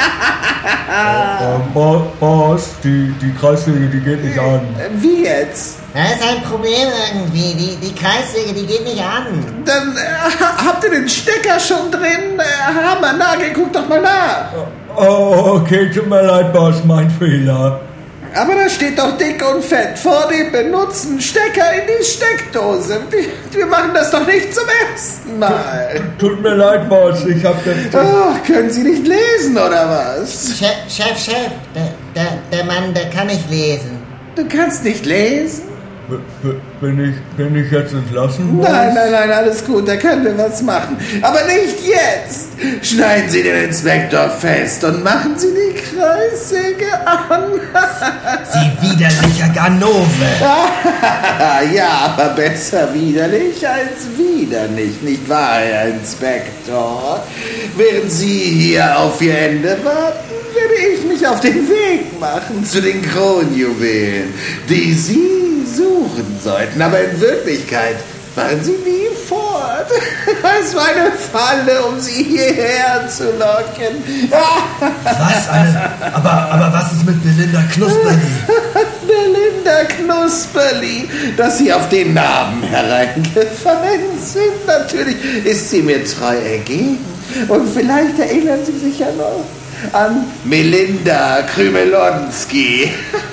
hat. Boss, die Kreissäge, die geht nicht an. Wie jetzt? Da ist ein Problem irgendwie. Die Kreissäge, die geht nicht an. Dann habt ihr den Stecker schon drin? Hammer, Nagel, guck doch mal nach. Oh, okay, tut mir leid, Boss, mein Fehler. Aber da steht doch dick und fett vor dem Benutzen Stecker in die Steckdose. Wir machen das doch nicht zum ersten Mal. Tut mir leid, Boss, ich hab das... Oh, können Sie nicht lesen, oder was? Chef, der Mann, der kann nicht lesen. Du kannst nicht lesen? Bin ich jetzt entlassen, Boss? Nein, alles gut, da können wir was machen. Aber nicht jetzt! Schneiden Sie den Inspektor fest und machen Sie die Kreissäge an. Sie widerlicher Ganove. Ja, aber besser widerlich als wieder nicht wahr, Herr Inspektor? Während Sie hier auf Ihr Ende warten, werde ich mich auf den Weg machen zu den Kronjuwelen, die Sie suchen sollten, aber in Wirklichkeit waren sie nie fort. Es war eine Falle, um sie hierher zu locken. Was? Aber was ist mit Belinda Knusperli? Belinda Knusperli, dass Sie auf den Namen hereingefallen sind. Natürlich ist sie mir treu ergeben. Und vielleicht erinnern Sie sich ja noch an Melinda Krümelonski.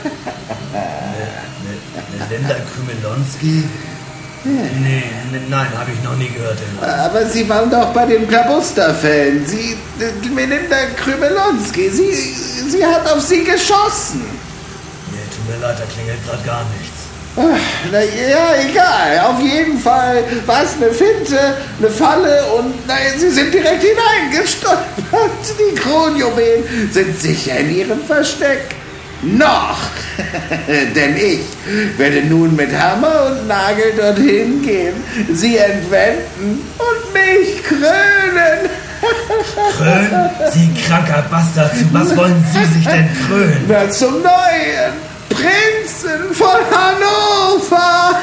Melinda Krümelonski? Nee, nein, habe ich noch nie gehört. Aber Sie waren doch bei den Klabusterfällen. Melinda Krümelonski, sie hat auf Sie geschossen. Nee, tut mir leid, da klingelt gerade gar nichts. Na ja, egal. Auf jeden Fall war es eine Finte, eine Falle und Sie sind direkt hineingestolpert. Die Kronjuwelen sind sicher in ihrem Versteck. Noch! Denn ich werde nun mit Hammer und Nagel dorthin gehen, sie entwenden und mich krönen. Krönen? Sie kranker Bastard, zu was wollen Sie sich denn krönen? Na, zum neuen Prinzen von Hannover.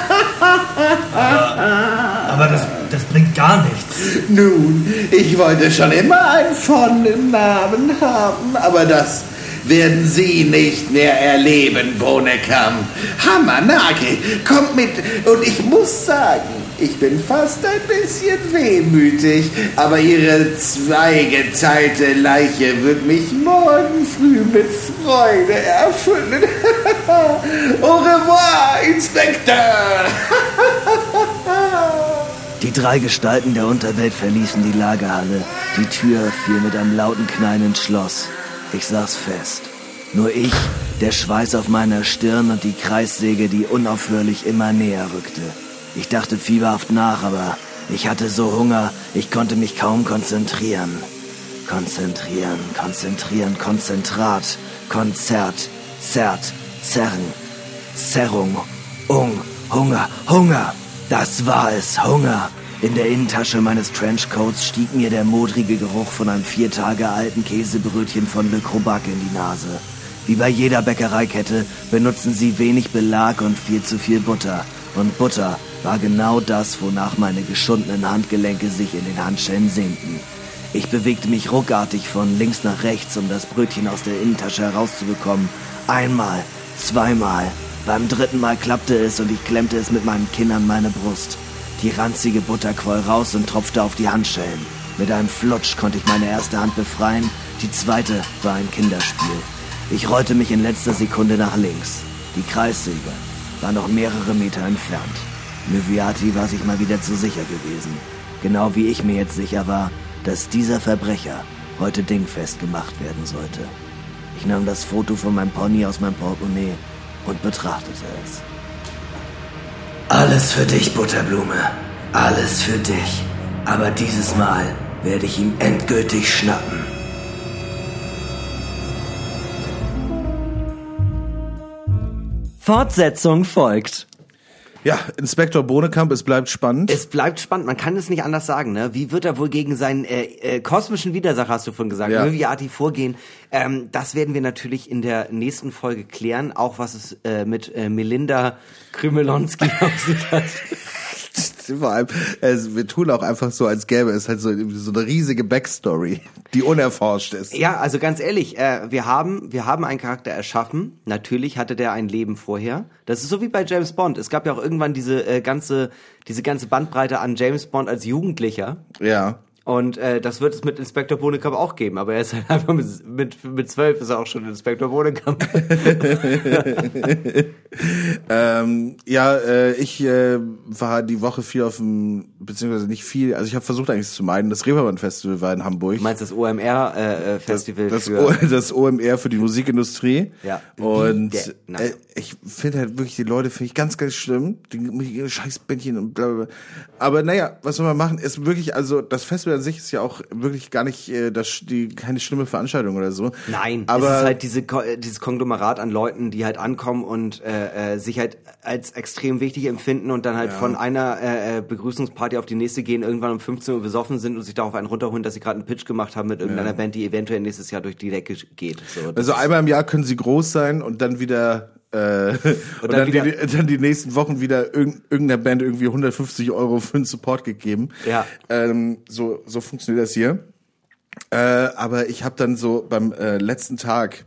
Aber das bringt gar nichts. Nun, ich wollte schon immer einen von im Namen haben, aber das werden Sie nicht mehr erleben, Bohnenkamm. Hammer, Nagel, kommt mit. Und ich muss sagen, ich bin fast ein bisschen wehmütig, aber Ihre zweigeteilte Leiche wird mich morgen früh mit Freude erfüllen. Au revoir, Inspektor! Die 3 Gestalten der Unterwelt verließen die Lagerhalle. Die Tür fiel mit einem lauten Knallen ins Schloss. Ich saß fest. Nur ich, der Schweiß auf meiner Stirn und die Kreissäge, die unaufhörlich immer näher rückte. Ich dachte fieberhaft nach, aber ich hatte so Hunger, ich konnte mich kaum konzentrieren. Konzentrat, Konzert, zerrt, zerren, Zerrung, Hunger. Das war es, Hunger. In der Innentasche meines Trenchcoats stieg mir der modrige Geruch von einem 4 Tage alten Käsebrötchen von Le Crobac in die Nase. Wie bei jeder Bäckereikette benutzen sie wenig Belag und viel zu viel Butter. Und Butter war genau das, wonach meine geschundenen Handgelenke sich in den Handschellen sehnten. Ich bewegte mich ruckartig von links nach rechts, um das Brötchen aus der Innentasche herauszubekommen. Einmal, zweimal. Beim 3. Mal klappte es und ich klemmte es mit meinem Kinn an meine Brust. Die ranzige Butter quoll raus und tropfte auf die Handschellen. Mit einem Flutsch konnte ich meine erste Hand befreien, die zweite war ein Kinderspiel. Ich rollte mich in letzter Sekunde nach links. Die Kreissäge war noch mehrere Meter entfernt. Moriarty war sich mal wieder zu sicher gewesen. Genau wie ich mir jetzt sicher war, dass dieser Verbrecher heute dingfest gemacht werden sollte. Ich nahm das Foto von meinem Pony aus meinem Portemonnaie und betrachtete es. Alles für dich, Butterblume. Alles für dich. Aber dieses Mal werde ich ihn endgültig schnappen. Fortsetzung folgt. Ja, Inspektor Bohnekamp, es bleibt spannend. Es bleibt spannend, man kann es nicht anders sagen, ne? Wie wird er wohl gegen seinen kosmischen Widersacher, hast du vorhin gesagt, Moriarty vorgehen? Das werden wir natürlich in der nächsten Folge klären, auch was es mit Melinda Krümelonski auf sich hat. Vor allem, wir tun auch einfach so, als gäbe es halt so eine riesige Backstory, die unerforscht ist. Ja, also ganz ehrlich, wir haben einen Charakter erschaffen. Natürlich hatte der ein Leben vorher. Das ist so wie bei James Bond. Es gab ja auch irgendwann diese ganze Bandbreite an James Bond als Jugendlicher. Ja. Und das wird es mit Inspektor Bohnekamp auch geben, aber er ist halt einfach mit 12 ist er auch schon Inspektor Bohnekamp. Ich war die Woche viel beziehungsweise nicht viel, also ich habe versucht eigentlich zu meiden, das Reeperbahn-Festival war in Hamburg. Du meinst das OMR-Festival? Das OMR für die Musikindustrie. Ja. Und ich finde halt wirklich, die Leute finde ich ganz, ganz schlimm, die scheiß Bändchen und blablabla. Aber naja, was soll man machen, ist wirklich, also das Festival an sich ist ja auch wirklich gar nicht keine schlimme Veranstaltung oder so. Nein, aber es ist halt dieses Konglomerat an Leuten, die halt ankommen und sich halt als extrem wichtig empfinden und dann halt von einer Begrüßungsparty auf die nächste gehen, irgendwann um 15 Uhr besoffen sind und sich darauf einen runterholen, dass sie gerade einen Pitch gemacht haben mit irgendeiner Band, die eventuell nächstes Jahr durch die Decke geht. So, also einmal im Jahr können sie groß sein und dann wieder und dann die nächsten Wochen wieder irgendeiner Band irgendwie 150 € für den Support gegeben. Ja. So funktioniert das hier. Aber ich habe dann so beim letzten Tag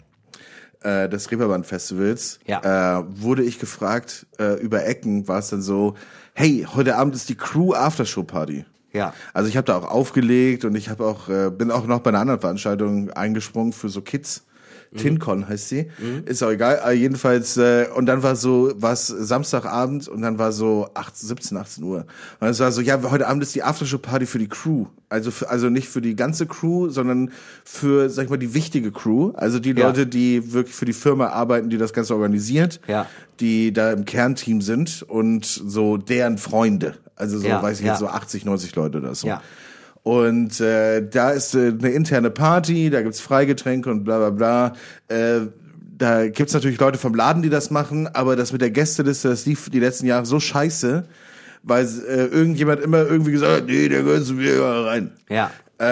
des Reeperbahn-Festivals wurde ich gefragt, über Ecken war es dann so, hey, heute Abend ist die Crew Aftershow-Party. Ja. Also ich habe da auch aufgelegt und ich habe auch bin auch noch bei einer anderen Veranstaltung eingesprungen für so Kids. TinCon heißt sie. Ist auch egal. Jedenfalls, und dann war es Samstagabend und dann war so 17, 18 Uhr. Und es war so, ja, heute Abend ist die Aftershow-Party für die Crew. Also nicht für die ganze Crew, sondern für, sag ich mal, die wichtige Crew. Also die Leute, die wirklich für die Firma arbeiten, die das Ganze organisiert. Ja. Die da im Kernteam sind und so deren Freunde. Also so, weiß ich nicht, so 80, 90 Leute oder so. Ja. Und da ist eine interne Party, da gibt's Freigetränke und bla bla bla. Da gibt's natürlich Leute vom Laden, die das machen, aber das mit der Gästeliste, das lief die letzten Jahre so scheiße, weil irgendjemand immer irgendwie gesagt hat, nee, der gehört zu mir rein. Ja.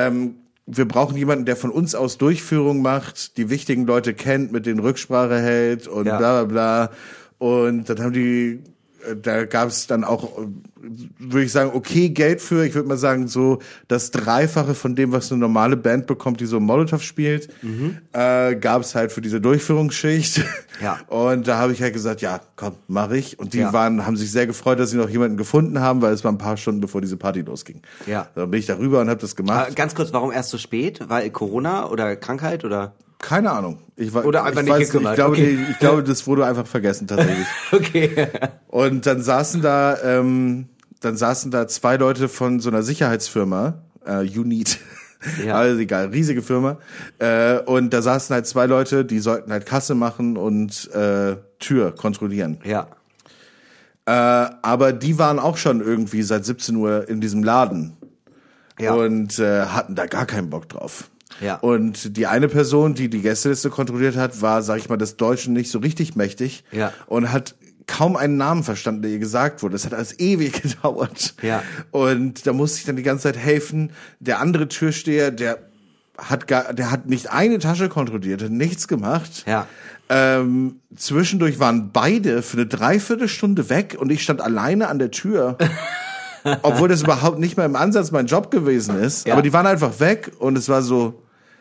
Wir brauchen jemanden, der von uns aus Durchführung macht, die wichtigen Leute kennt, mit denen Rücksprache hält und bla bla bla. Und dann haben da gab es dann auch, würde ich sagen, okay Geld für, ich würde mal sagen, so das Dreifache von dem, was eine normale Band bekommt, die so Molotow spielt, gab es halt für diese Durchführungsschicht. Ja. Und da habe ich halt gesagt, ja, komm, mach ich. Und die haben sich sehr gefreut, dass sie noch jemanden gefunden haben, weil es war ein paar Stunden, bevor diese Party losging. Ja. Dann bin ich da rüber und habe das gemacht. Ganz kurz, warum erst so spät? Weil Corona oder Krankheit oder? Keine Ahnung. Oder einfach nicht gekümmert. Ich glaube, das wurde einfach vergessen tatsächlich. Okay. Und dann saßen da 2 Leute von so einer Sicherheitsfirma, Unit. Ja. Also egal, riesige Firma. Und da saßen halt 2 Leute, die sollten halt Kasse machen und Tür kontrollieren. Ja. Aber die waren auch schon irgendwie seit 17 Uhr in diesem Laden. Ja. Und hatten da gar keinen Bock drauf. Ja. Und die eine Person, die die Gästeliste kontrolliert hat, war, sag ich mal, des Deutschen nicht so richtig mächtig. Ja. Und hat kaum einen Namen verstanden, der ihr gesagt wurde. Das hat alles ewig gedauert. Ja. Und da musste ich dann die ganze Zeit helfen. Der andere Türsteher, der hat nicht eine Tasche kontrolliert, hat nichts gemacht. Ja. Zwischendurch waren beide für eine Dreiviertelstunde weg und ich stand alleine an der Tür. Obwohl das überhaupt nicht mal im Ansatz mein Job gewesen ist. Ja. Aber die waren einfach weg und es war so,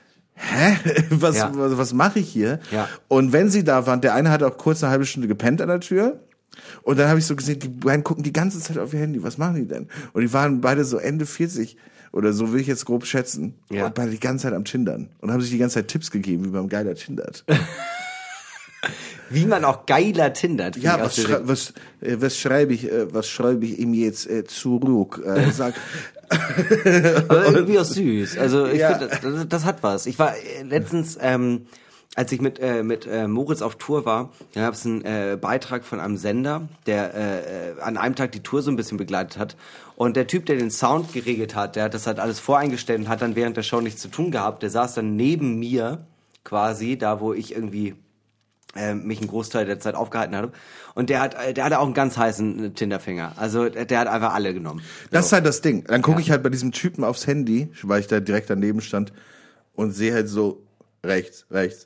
was mache ich hier? Ja. Und wenn sie da waren, der eine hat auch kurz eine halbe Stunde gepennt an der Tür. Und dann habe ich so gesehen, die beiden gucken die ganze Zeit auf ihr Handy. Was machen die denn? Und die waren beide so Ende 40 oder so, will ich jetzt grob schätzen. Ja. Und beide die ganze Zeit am Tindern. Und haben sich die ganze Zeit Tipps gegeben, wie man geiler tindert. Wie man auch geiler tindert. Ja, was schreibe ich ihm jetzt zurück? Sag, aber irgendwie auch süß. Also ich finde, das hat was. Ich war letztens, als ich mit Moritz auf Tour war, da gab es einen Beitrag von einem Sender, der an einem Tag die Tour so ein bisschen begleitet hat. Und der Typ, der den Sound geregelt hat, der hat das halt alles voreingestellt und hat dann während der Show nichts zu tun gehabt. Der saß dann neben mir quasi, da wo ich irgendwie mich einen Großteil der Zeit aufgehalten habe. Und der hatte auch einen ganz heißen Tinderfinger. Also der hat einfach alle genommen. Das ist halt das Ding. Dann gucke ich halt bei diesem Typen aufs Handy, weil ich da direkt daneben stand und sehe halt so rechts.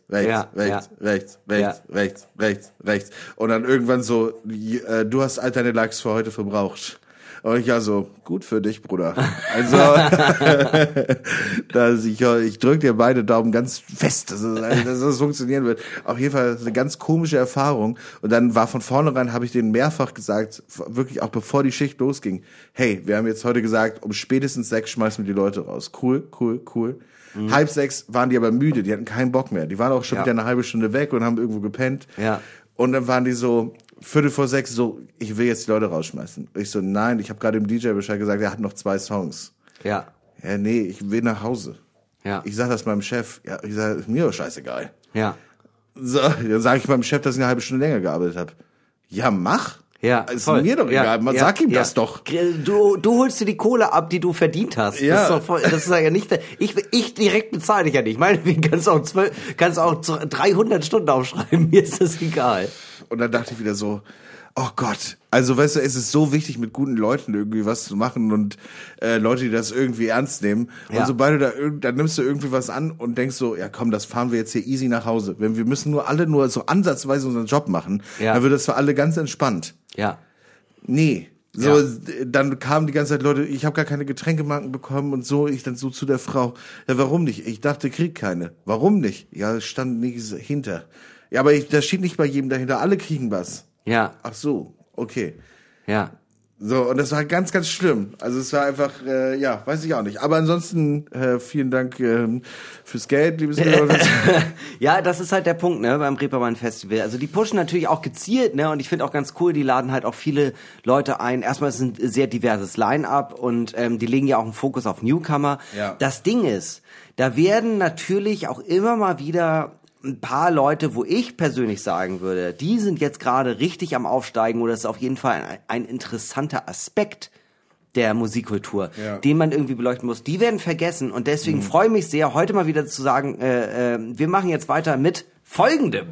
Und dann irgendwann so, du hast all deine Likes für heute verbraucht. Und ich so, gut für dich, Bruder. Also, ich drücke dir beide Daumen ganz fest, dass das funktionieren wird. Auf jeden Fall eine ganz komische Erfahrung. Und dann war von vornherein, habe ich denen mehrfach gesagt, wirklich auch bevor die Schicht losging, hey, wir haben jetzt heute gesagt, um spätestens 6 schmeißen wir die Leute raus. Cool. 5:30 waren die aber müde, die hatten keinen Bock mehr. Die waren auch schon wieder eine halbe Stunde weg und haben irgendwo gepennt. Ja. Und dann waren die so 5:45 so, ich will jetzt die Leute rausschmeißen. Ich so, nein, ich habe gerade dem DJ Bescheid gesagt, er hat noch 2 Songs. Ja, nee, ich will nach Hause. Ja. Ich sag das meinem Chef. Ja, ich sag, ist mir doch scheißegal. Ja. So, dann sage ich meinem Chef, dass ich eine halbe Stunde länger gearbeitet habe. Ja, mach. Ja, ist voll. Mir doch egal. Man sag ihm das doch. Du holst dir die Kohle ab, die du verdient hast. Ja. Das ist doch voll, das ist ja nicht, ich direkt bezahle dich ja nicht. Meinetwegen kannst auch 300 Stunden aufschreiben. Mir ist das egal. Und dann dachte ich wieder so, oh Gott. Also, weißt du, es ist so wichtig, mit guten Leuten irgendwie was zu machen und Leute, die das irgendwie ernst nehmen. Ja. Und sobald du dann nimmst du irgendwie was an und denkst so, ja komm, das fahren wir jetzt hier easy nach Hause. Wenn wir müssen alle nur so ansatzweise unseren Job machen, dann wird das für alle ganz entspannt. Ja. Nee. So, dann kamen die ganze Zeit Leute, ich habe gar keine Getränkemarken bekommen und so. Ich dann so zu der Frau, ja warum nicht? Ich dachte, krieg keine. Warum nicht? Ja, stand nichts hinter. Ja, aber das steht nicht bei jedem dahinter. Alle kriegen was. Ja. Ach so, okay. Ja. So, und das war ganz, ganz schlimm. Also es war einfach, weiß ich auch nicht. Aber ansonsten, vielen Dank fürs Geld, liebes Leute. Ja, das ist halt der Punkt, ne, beim Reeperbahn Festival. Also die pushen natürlich auch gezielt, ne, und ich finde auch ganz cool, die laden halt auch viele Leute ein. Erstmal ist es ein sehr diverses Line-Up und die legen ja auch einen Fokus auf Newcomer. Ja. Das Ding ist, da werden natürlich auch immer mal wieder ein paar Leute, wo ich persönlich sagen würde, die sind jetzt gerade richtig am Aufsteigen oder das ist auf jeden Fall ein interessanter Aspekt der Musikkultur, den man irgendwie beleuchten muss. Die werden vergessen und deswegen freue ich mich sehr, heute mal wieder zu sagen, wir machen jetzt weiter mit Folgendem.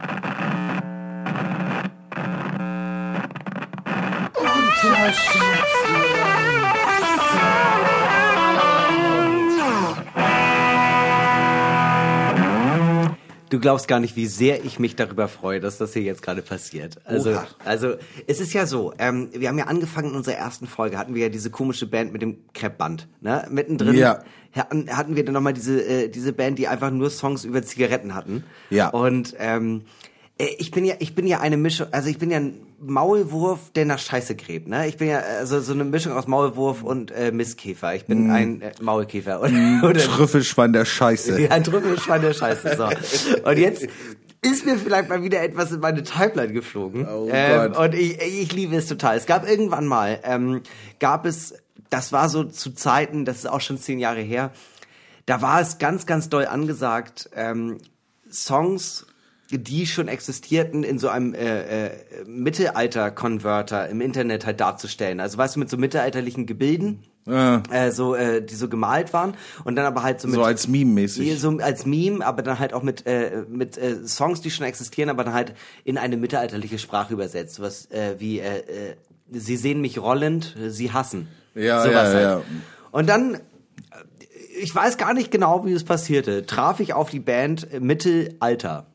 Du glaubst gar nicht, wie sehr ich mich darüber freue, dass das hier jetzt gerade passiert. Also es ist ja so, wir haben ja angefangen in unserer ersten Folge, hatten wir ja diese komische Band mit dem Kreppband, ne? Mittendrin hatten wir dann nochmal diese Band, die einfach nur Songs über Zigaretten hatten. Ja. Und ich bin ja eine Mischung, also ich bin ja ein Maulwurf, der nach Scheiße gräbt, ne? Ich bin ja also so eine Mischung aus Maulwurf und Mistkäfer. Ich bin ein Maulkäfer. Oder Trüffelschwein der Scheiße. Ja, ein Trüffelschwein der Scheiße. So. Und jetzt ist mir vielleicht mal wieder etwas in meine Timeline geflogen. Oh Gott. Und ich liebe es total. Es gab irgendwann mal, das war so zu Zeiten, das ist auch schon 10 Jahre her, da war es ganz, ganz doll angesagt, Songs, die schon existierten, in so einem Mittelalter-Converter im Internet halt darzustellen. Also weißt du, mit so mittelalterlichen Gebilden, die so gemalt waren und dann aber halt so mit... So als Meme-mäßig. So als Meme, aber dann halt auch mit Songs, die schon existieren, aber dann halt in eine mittelalterliche Sprache übersetzt. Sowas wie, sie sehen mich rollend, sie hassen. Ja, sowas halt. Und dann... Ich weiß gar nicht genau, wie es passierte. Traf ich auf die Band Mittelalter.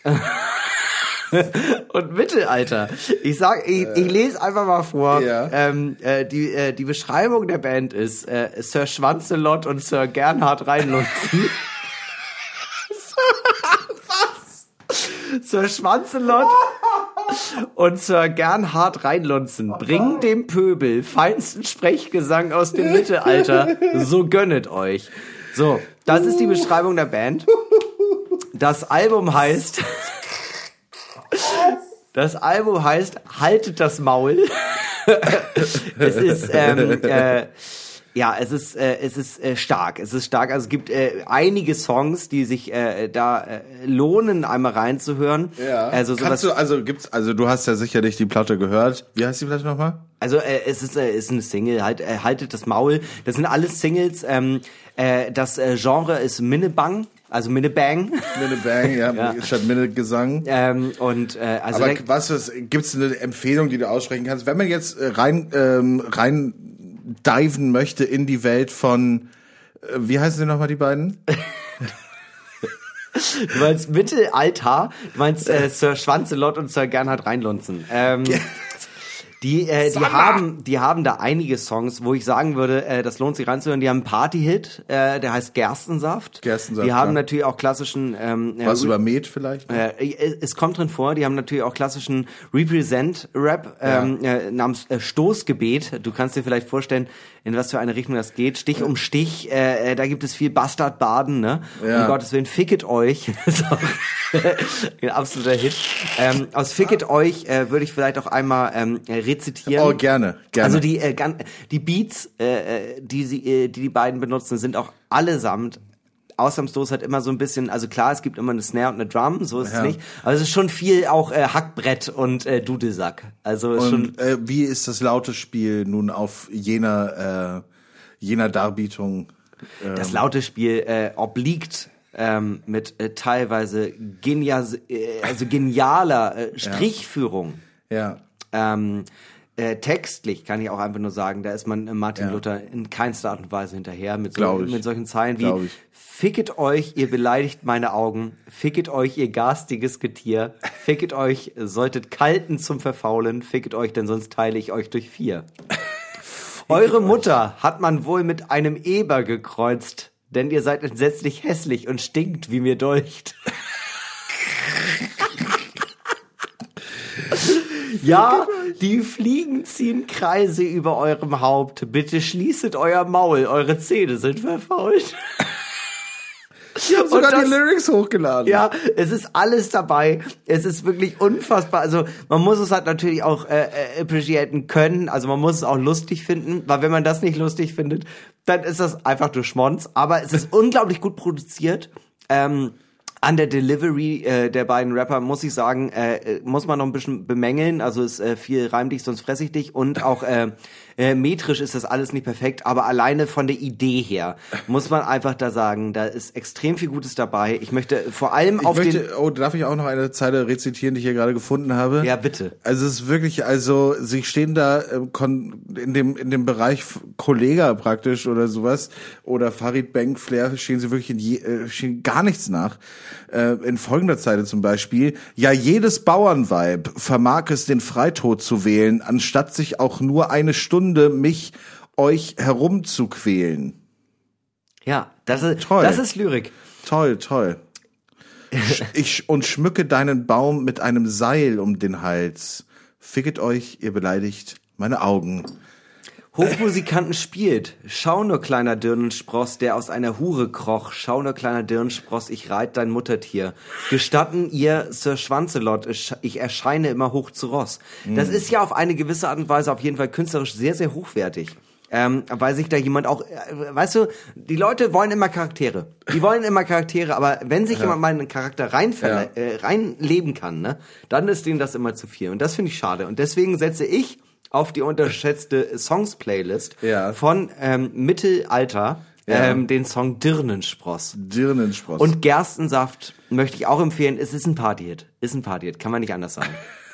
Und Mittelalter. Ich lese einfach mal vor. Ja. Die Beschreibung der Band ist Sir Schwanzelott und Sir Gernhard Reinlunzen. Was? Sir Schwanzelott und Sir Gernhard Reinlunzen bringen dem Pöbel feinsten Sprechgesang aus dem Mittelalter. So gönnet euch. So, das ist die Beschreibung der Band. Das Album heißt Das Album heißt Haltet das Maul. Es ist stark. Es ist stark. Also es gibt einige Songs, die sich lohnen, einmal reinzuhören. Ja. Also du hast ja sicherlich die Platte gehört. Wie heißt die Platte nochmal? Also es ist eine Single, Haltet das Maul. Das sind alles Singles. Das Genre ist Minnebang. Also Minnebang. Minnebang, ja. Statt Minnegesang. Aber gibt's eine Empfehlung, die du aussprechen kannst? Wenn man jetzt rein diven möchte in die Welt von, wie heißen sie nochmal, die beiden? Du meinst Mittelalter, du meinst Sir Schwanzelott und Sir Gernhard Reinlunzen. Die haben da einige Songs, wo ich sagen würde, das lohnt sich reinzuhören. Die haben einen Party-Hit, der heißt Gerstensaft. Die haben natürlich auch klassischen... Was über Met vielleicht? Es kommt drin vor, die haben natürlich auch klassischen Represent-Rap namens Stoßgebet. Du kannst dir vielleicht vorstellen, in was für eine Richtung das geht. Stich um Stich, da gibt es viel Bastardbaden, ne? Ja. Um Gottes Willen, ficket euch. Das ist auch ein absoluter Hit. Aus Ficket euch würde ich vielleicht auch einmal rezitieren. Oh, gerne. Also die Beats, die beiden benutzen, sind auch allesamt ausnahmslos halt immer so ein bisschen, also klar, es gibt immer eine Snare und eine Drum, so ist es nicht, aber es ist schon viel auch Hackbrett und Dudelsack. Also und, wie ist das laute Spiel nun auf jener Darbietung? Das laute Spiel obliegt mit teilweise genialer Strichführung. Ja. Textlich kann ich auch einfach nur sagen, da ist man Martin Luther in keinster Art und Weise hinterher mit solchen Zeilen wie Ficket euch, ihr beleidigt meine Augen, ficket euch, ihr garstiges Getier, ficket euch, solltet kalten zum Verfaulen, ficket euch, denn sonst teile ich euch durch 4. Eure Mutter hat man wohl mit einem Eber gekreuzt, denn ihr seid entsetzlich hässlich und stinkt, wie mir deucht. Ja, die Fliegen ziehen Kreise über eurem Haupt. Bitte schließet euer Maul, eure Zähne sind verfault. Ich habe sogar die Lyrics hochgeladen. Ja, es ist alles dabei. Es ist wirklich unfassbar. Also man muss es halt natürlich auch appreciaten können. Also man muss es auch lustig finden. Weil wenn man das nicht lustig findet, dann ist das einfach nur Schmonz. Aber es ist unglaublich gut produziert. An der Delivery der beiden Rapper muss ich sagen, muss man noch ein bisschen bemängeln. Also ist viel reim dich, sonst fress ich dich. Und auch metrisch ist das alles nicht perfekt. Aber alleine von der Idee her muss man einfach da sagen, da ist extrem viel Gutes dabei. Ich möchte vor allem darf ich auch noch eine Zeile rezitieren, die ich hier gerade gefunden habe? Ja, bitte. Also es ist wirklich, sie stehen da in dem Bereich Kollega praktisch oder sowas oder Farid Bang Flair stehen sie wirklich stehen gar nichts nach. In folgender Zeile zum Beispiel: Ja, jedes Bauernweib vermag es, den Freitod zu wählen, anstatt sich auch nur eine Stunde euch herumzuquälen. Ja, das ist toll. Das ist Lyrik. Toll. Ich schmücke deinen Baum mit einem Seil um den Hals. Ficket euch, ihr beleidigt meine Augen. Hofmusikanten spielt. Schau nur, kleiner Dirnenspross, der aus einer Hure kroch. Schau nur, kleiner Dirnenspross, ich reit dein Muttertier. Gestatten ihr, Sir Schwanzelott, ich erscheine immer hoch zu Ross. Das ist ja auf eine gewisse Art und Weise auf jeden Fall künstlerisch sehr, sehr hochwertig. Weil sich da jemand auch, weißt du, die Leute wollen immer Charaktere. Die wollen immer Charaktere, aber wenn sich jemand mal in einen Charakter reinleben kann, ne, dann ist denen das immer zu viel. Und das finde ich schade. Und deswegen setze ich auf die unterschätzte Songs-Playlist von Mittelalter den Song Dirnenspross. Und Gerstensaft möchte ich auch empfehlen. Es ist ein Party-Hit. Kann man nicht anders sagen.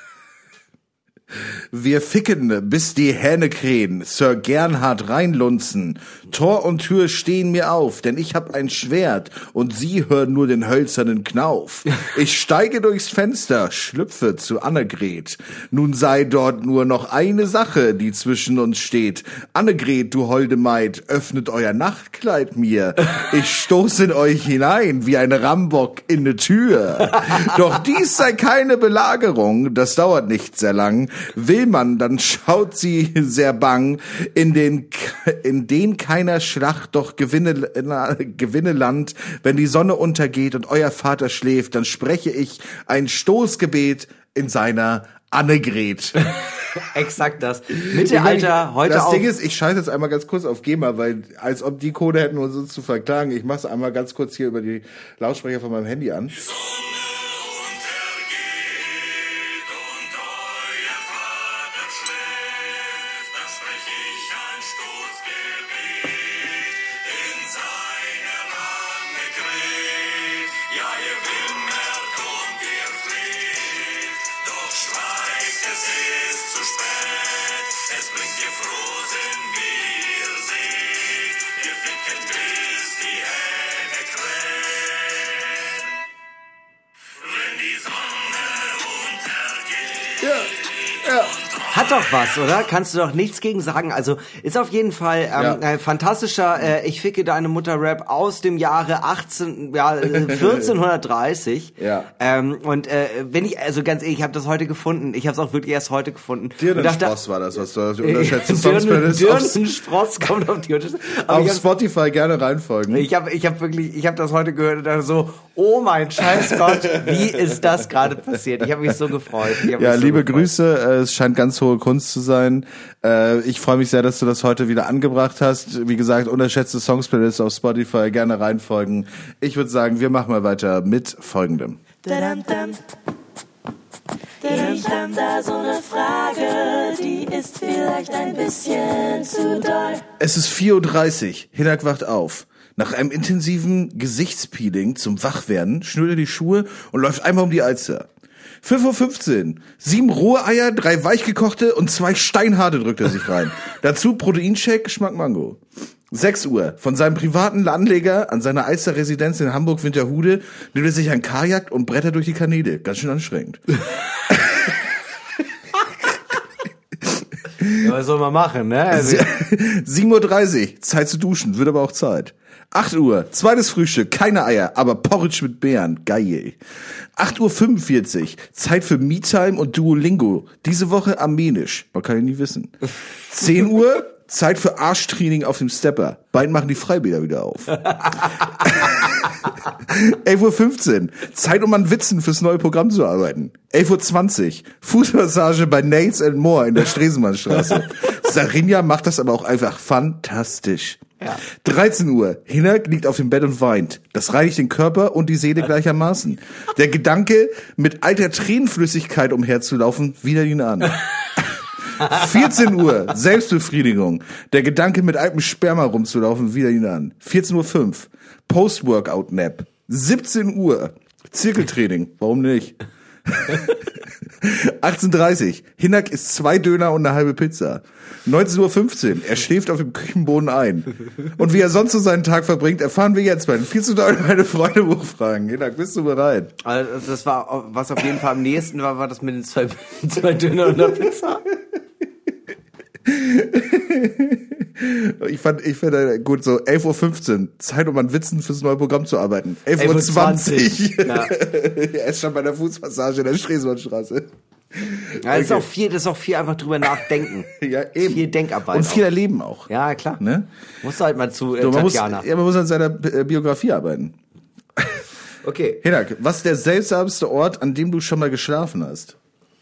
Wir ficken, bis die Hähne krähen, Sir Gernhard Reinlunzen. Tor und Tür stehen mir auf, denn ich hab ein Schwert und sie hören nur den hölzernen Knauf. Ich steige durchs Fenster, schlüpfe zu Annegret. Nun sei dort nur noch eine Sache, die zwischen uns steht. Annegret, du holde Maid, öffnet euer Nachtkleid mir. Ich stoße in euch hinein, wie ein Rambock in ne Tür. Doch dies sei keine Belagerung, das dauert nicht sehr lang. Will man, dann schaut sie sehr bang, in den keiner Schlacht doch gewinne Land. Wenn die Sonne untergeht und euer Vater schläft, dann spreche ich ein Stoßgebet, in seiner Annegret. Exakt das. Mittelalter, heute das auf... Ding ist, ich schalte jetzt einmal ganz kurz auf GEMA, weil als ob die Kohle hätten, uns zu verklagen. Ich mache es einmal ganz kurz hier über die Lautsprecher von meinem Handy an. Hat doch was, oder? Kannst du doch nichts gegen sagen. Also ist auf jeden Fall ein fantastischer Ich ficke deine Mutter Rap aus dem Jahre 1430. Ja. Und wenn ich, also ganz ehrlich, ich habe das heute gefunden. Ich habe es auch wirklich erst heute gefunden. Dirnenspross war das, was du auf die unterschätzten Songs Dirnenspross kommt auf die auf Spotify gerne reinfolgen. Ich habe das heute gehört und dachte so, oh mein scheiß Gott, wie ist das gerade passiert? Ich habe mich so gefreut. Ja, liebe Grüße. Es scheint ganz hohe Kunst zu sein. Ich freue mich sehr, dass du das heute wieder angebracht hast. Wie gesagt, unterschätzte Songs-Playlist auf Spotify, gerne reinfolgen. Ich würde sagen, wir machen mal weiter mit Folgendem. Ich hab da so eine Frage, die ist vielleicht ein bisschen zu doll. Es ist 4:30 Uhr. Hinak wacht auf. Nach einem intensiven Gesichtspeeling zum Wachwerden schnürt er die Schuhe und läuft einmal um die Alster. 5:15 Uhr. 7 rohe Eier, 3 weichgekochte und 2 steinharte drückt er sich rein. Dazu Proteinshake, Geschmack Mango. 6 Uhr. Von seinem privaten Anleger an seiner Alster-Residenz in Hamburg-Winterhude nimmt er sich ein Kajak und brettert durch die Kanäle. Ganz schön anstrengend. Ja, was soll man machen, ne? Also 7:30 Uhr. Zeit zu duschen, wird aber auch Zeit. 8 Uhr, zweites Frühstück, keine Eier, aber Porridge mit Beeren, geil. 8:45 Uhr, Zeit für Me-Time und Duolingo, diese Woche Armenisch, man kann ja nie wissen. 10 Uhr, Zeit für Arschtraining auf dem Stepper, bald machen die Freibäder wieder auf. 11:15 Uhr, Zeit um an Witzen fürs neue Programm zu arbeiten. 11:20 Uhr, Fußmassage bei Nails and More in der Stresemannstraße. Sarinja macht das aber auch einfach fantastisch. Ja. 13 Uhr, Hinak liegt auf dem Bett und weint. Das reinigt den Körper und die Seele gleichermaßen. Der Gedanke, mit alter Tränenflüssigkeit umherzulaufen, widert ihn an. 14 Uhr, Selbstbefriedigung. Der Gedanke, mit altem Sperma rumzulaufen, widert ihn an. 14:05 Uhr, Post-Workout-Nap. 17 Uhr, Zirkeltraining. Warum nicht? 18:30 Uhr, Hinak isst 2 Döner und eine halbe Pizza. 19:15 Uhr, er schläft auf dem Küchenboden ein. Und wie er sonst so seinen Tag verbringt, erfahren wir jetzt bei den 4 zu 9 meine Freunde Buchfragen. Hinak, bist du bereit? Also das war, was auf jeden Fall am nächsten war das mit den 2 Döner und der Pizza. Ich finde gut, so 11:15 Uhr, Zeit um an Witzen fürs neue Programm zu arbeiten. 11:20 Uhr. Ja. Er ist schon bei der Fußmassage in der Stresemannstraße. Ja, das ist auch viel einfach drüber nachdenken. Ja, eben. Viel Denkarbeit. Und viel auch. Erleben auch. Ja, klar. Ne? Musst du halt mal zu Man Tatjana. muss an seiner Biografie arbeiten. Okay. Hinak, was ist der seltsamste Ort, an dem du schon mal geschlafen hast?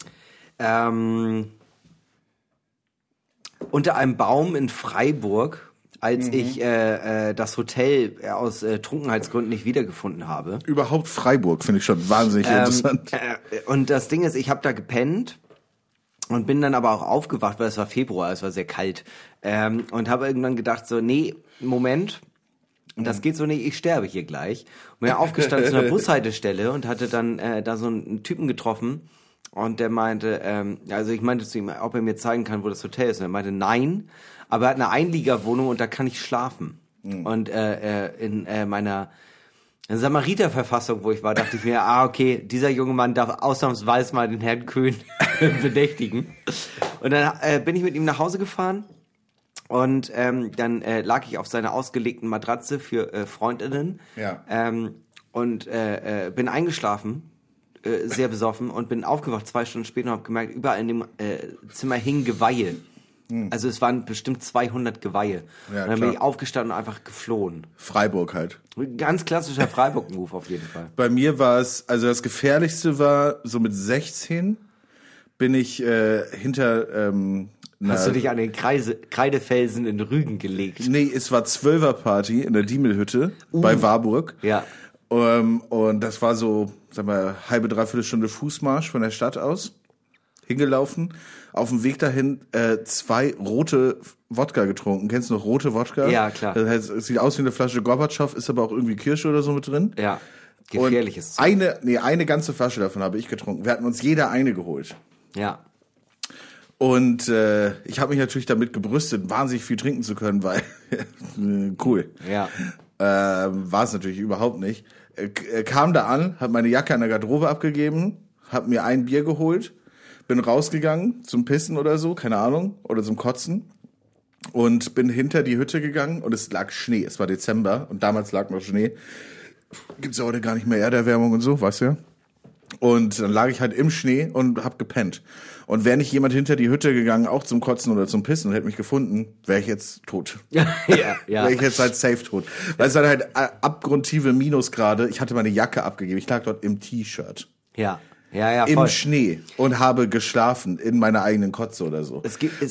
Unter einem Baum in Freiburg, als ich das Hotel aus Trunkenheitsgründen nicht wiedergefunden habe. Überhaupt Freiburg finde ich schon wahnsinnig interessant. Und das Ding ist, ich habe da gepennt und bin dann aber auch aufgewacht, weil es war Februar, es war sehr kalt. Und habe irgendwann gedacht so, nee, Moment, das geht so nicht, ich sterbe hier gleich. Und bin aufgestanden zu einer Bushaltestelle und hatte dann da so einen Typen getroffen. Und der meinte, also ich meinte zu ihm, ob er mir zeigen kann, wo das Hotel ist. Und er meinte, nein, aber er hat eine Einliegerwohnung und da kann ich schlafen. Und in meiner Samariter-Verfassung, wo ich war, dachte ich mir, okay, dieser junge Mann darf ausnahmsweise mal den Herrn Köhn bedächtigen. Und dann bin ich mit ihm nach Hause gefahren und dann lag ich auf seiner ausgelegten Matratze für Freundinnen und bin eingeschlafen. Sehr besoffen und bin aufgewacht 2 Stunden später und habe gemerkt, überall in dem Zimmer hingen Geweihe. Also es waren bestimmt 200 Geweihe. Ja, und dann bin klar. ich aufgestanden und einfach geflohen. Freiburg halt. Ganz klassischer Freiburg-Move auf jeden Fall. Bei mir war es, also das Gefährlichste war, so mit 16 bin ich hinter Hast du dich an den Kreidefelsen in Rügen gelegt? Nee, es war 12er-Party in der Diemelhütte bei Warburg. Ja. Und das war so, sag mal, halbe, dreiviertel Stunde Fußmarsch von der Stadt aus. Hingelaufen. Auf dem Weg dahin 2 rote Wodka getrunken. Kennst du noch rote Wodka? Ja, klar. Das heißt, es sieht aus wie eine Flasche Gorbatschow, ist aber auch irgendwie Kirsche oder so mit drin. Ja. Gefährliches Zeug. Eine ganze Flasche davon habe ich getrunken. Wir hatten uns jeder eine geholt. Ja. Und ich habe mich natürlich damit gebrüstet, wahnsinnig viel trinken zu können, weil cool. Ja. War es natürlich überhaupt nicht. Kam da an, habe meine Jacke an der Garderobe abgegeben, habe mir ein Bier geholt, bin rausgegangen zum Pissen oder so, keine Ahnung, oder zum Kotzen und bin hinter die Hütte gegangen und es lag Schnee. Es war Dezember und damals lag noch Schnee. Gibt's ja heute gar nicht mehr Erderwärmung und so, weißt du ja. Und dann lag ich halt im Schnee und hab gepennt. Und wäre nicht jemand hinter die Hütte gegangen, auch zum Kotzen oder zum Pissen und hätte mich gefunden, wäre ich jetzt tot. Ja. Wäre ich jetzt halt safe tot. Weil es halt abgrundtiefe Minusgrade. Ich hatte meine Jacke abgegeben. Ich lag dort im T-Shirt. Ja, Im voll. Schnee und habe geschlafen in meiner eigenen Kotze oder so.